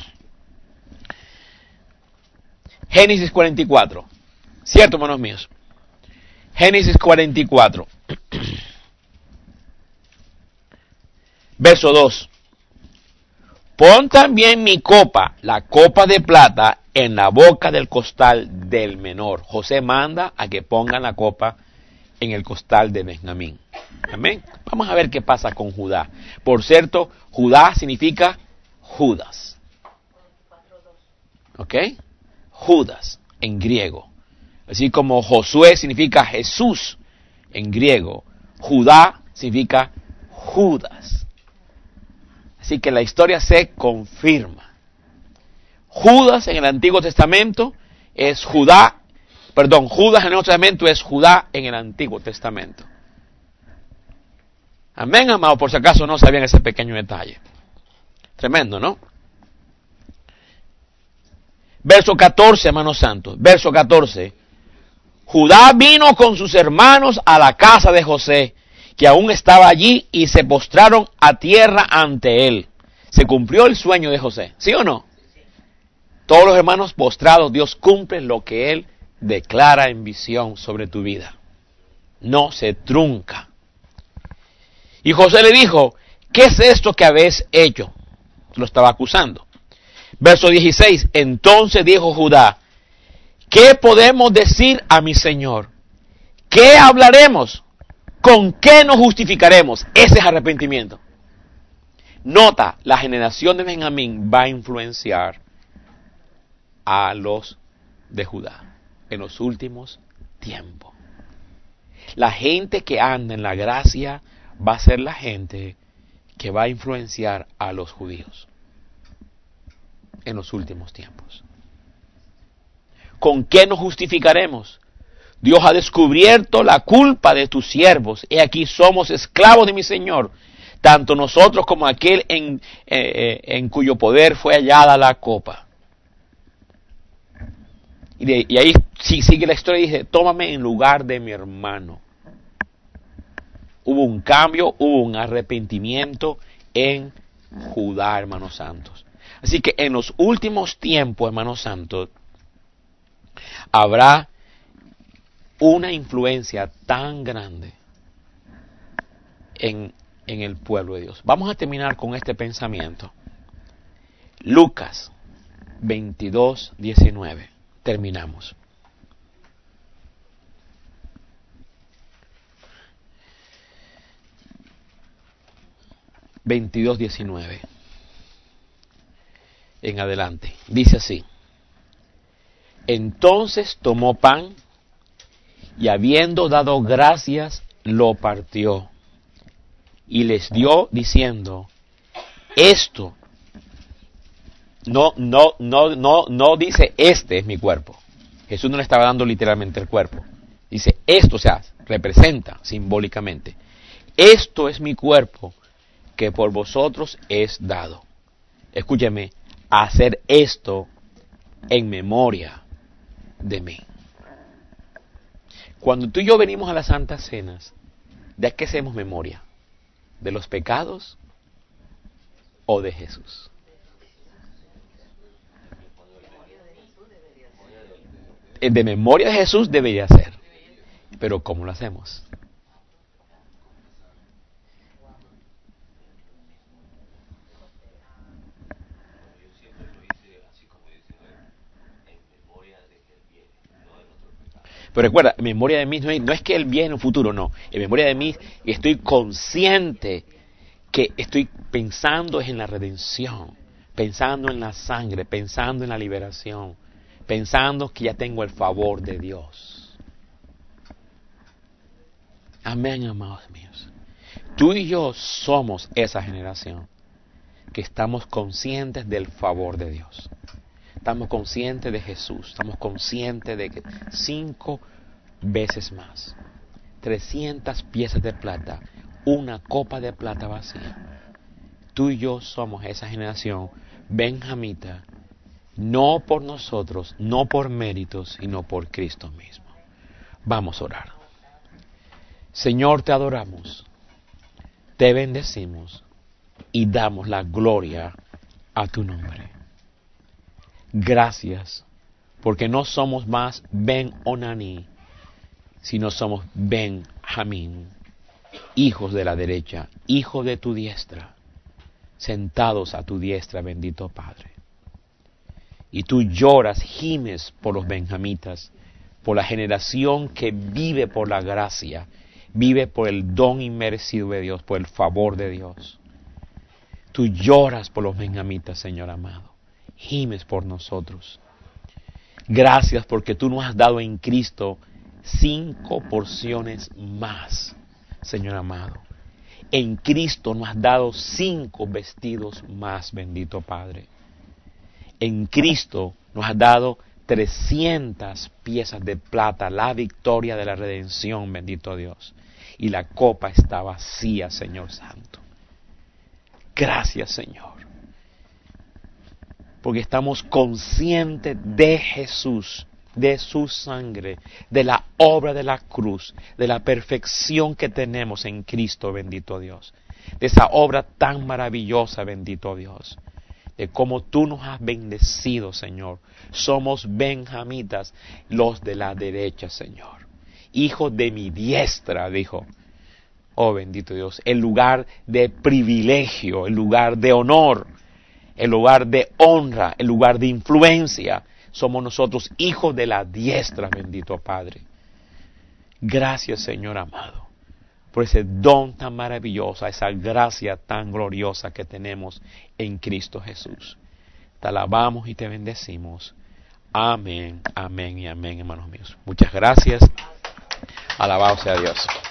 Génesis cuarenta y cuatro. ¿Cierto, hermanos míos? Génesis cuarenta y cuatro. Verso dos. Pon también mi copa, la copa de plata, en la boca del costal del menor. José manda a que pongan la copa en el costal de Benjamín. Amén. Vamos a ver qué pasa con Judá. Por cierto, Judá significa Judas. ¿Ok? Judas en griego. Así como Josué significa Jesús en griego, Judá significa Judas. Así que la historia se confirma. Judas en el Antiguo Testamento es Judá, perdón, Judas en el Nuevo Testamento es Judá en el Antiguo Testamento. Amén, amado, por si acaso no sabían ese pequeño detalle. Tremendo, ¿no? Verso catorce, hermanos santos, verso catorce. Judá vino con sus hermanos a la casa de José, que aún estaba allí, y se postraron a tierra ante él. Se cumplió el sueño de José, ¿sí o no? Todos los hermanos postrados, Dios cumple lo que él declara en visión sobre tu vida. No se trunca. Y José le dijo: ¿qué es esto que habéis hecho? Lo estaba acusando. Verso dieciséis. Entonces dijo Judá: ¿qué podemos decir a mi señor? ¿Qué hablaremos? ¿Con qué nos justificaremos? Ese es arrepentimiento. Nota, la generación de Benjamín va a influenciar a los de Judá en los últimos tiempos. La gente que anda en la gracia va a ser la gente que va a influenciar a los judíos en los últimos tiempos. ¿Con qué nos justificaremos? Dios ha descubierto la culpa de tus siervos. He aquí somos esclavos de mi Señor, tanto nosotros como aquel en, eh, en cuyo poder fue hallada la copa. Y, de, y ahí sí, sigue la historia y dice: tómame en lugar de mi hermano. Hubo un cambio, hubo un arrepentimiento en Judá, hermanos santos. Así que en los últimos tiempos, hermanos santos, habrá una influencia tan grande en, en el pueblo de Dios. Vamos a terminar con este pensamiento. Lucas veintidós, diecinueve. Terminamos. veintidós, diecinueve. En adelante. Dice así. Entonces tomó pan y habiendo dado gracias, lo partió y les dio diciendo, esto, no, no, no, no, no dice este es mi cuerpo. Jesús no le estaba dando literalmente el cuerpo. Dice esto, o sea, representa simbólicamente. Esto es mi cuerpo que por vosotros es dado. Escúcheme, hacer esto en memoria de mí. Cuando tú y yo venimos a las Santas Cenas, ¿de qué hacemos memoria? ¿De los pecados o de Jesús? De memoria de Jesús debería ser. Pero ¿cómo lo hacemos? Pero recuerda, en memoria de mí no es, no es que Él viene en un futuro, no. En memoria de mí estoy consciente que estoy pensando en la redención, pensando en la sangre, pensando en la liberación, pensando que ya tengo el favor de Dios. Amén, amados míos. Tú y yo somos esa generación que estamos conscientes del favor de Dios. Estamos conscientes de Jesús, estamos conscientes de que cinco veces más, trescientas piezas de plata, una copa de plata vacía. Tú y yo somos esa generación benjamita, no por nosotros, no por méritos, sino por Cristo mismo. Vamos a orar. Señor, te adoramos, te bendecimos y damos la gloria a tu nombre. Gracias, porque no somos más Ben Onani, sino somos Benjamín, hijos de la derecha, hijos de tu diestra, sentados a tu diestra, bendito Padre. Y tú lloras, gimes por los benjamitas, por la generación que vive por la gracia, vive por el don inmerecido de Dios, por el favor de Dios. Tú lloras por los benjamitas, Señor amado. Gimes por nosotros. Gracias porque tú nos has dado en Cristo cinco porciones más, Señor amado. En Cristo nos has dado cinco vestidos más, bendito Padre. En Cristo nos has dado trescientas piezas de plata, la victoria de la redención, bendito Dios. Y la copa está vacía, Señor Santo. Gracias, Señor. Porque estamos conscientes de Jesús, de su sangre, de la obra de la cruz, de la perfección que tenemos en Cristo, bendito Dios. De esa obra tan maravillosa, bendito Dios. De cómo tú nos has bendecido, Señor. Somos benjamitas, los de la derecha, Señor. Hijos de mi diestra, dijo. Oh, bendito Dios. El lugar de privilegio, el lugar de honor, el lugar de honra, el lugar de influencia. Somos nosotros hijos de la diestra, bendito Padre. Gracias, Señor amado, por ese don tan maravilloso, esa gracia tan gloriosa que tenemos en Cristo Jesús. Te alabamos y te bendecimos. Amén, amén y amén, hermanos míos. Muchas gracias. Alabado sea Dios.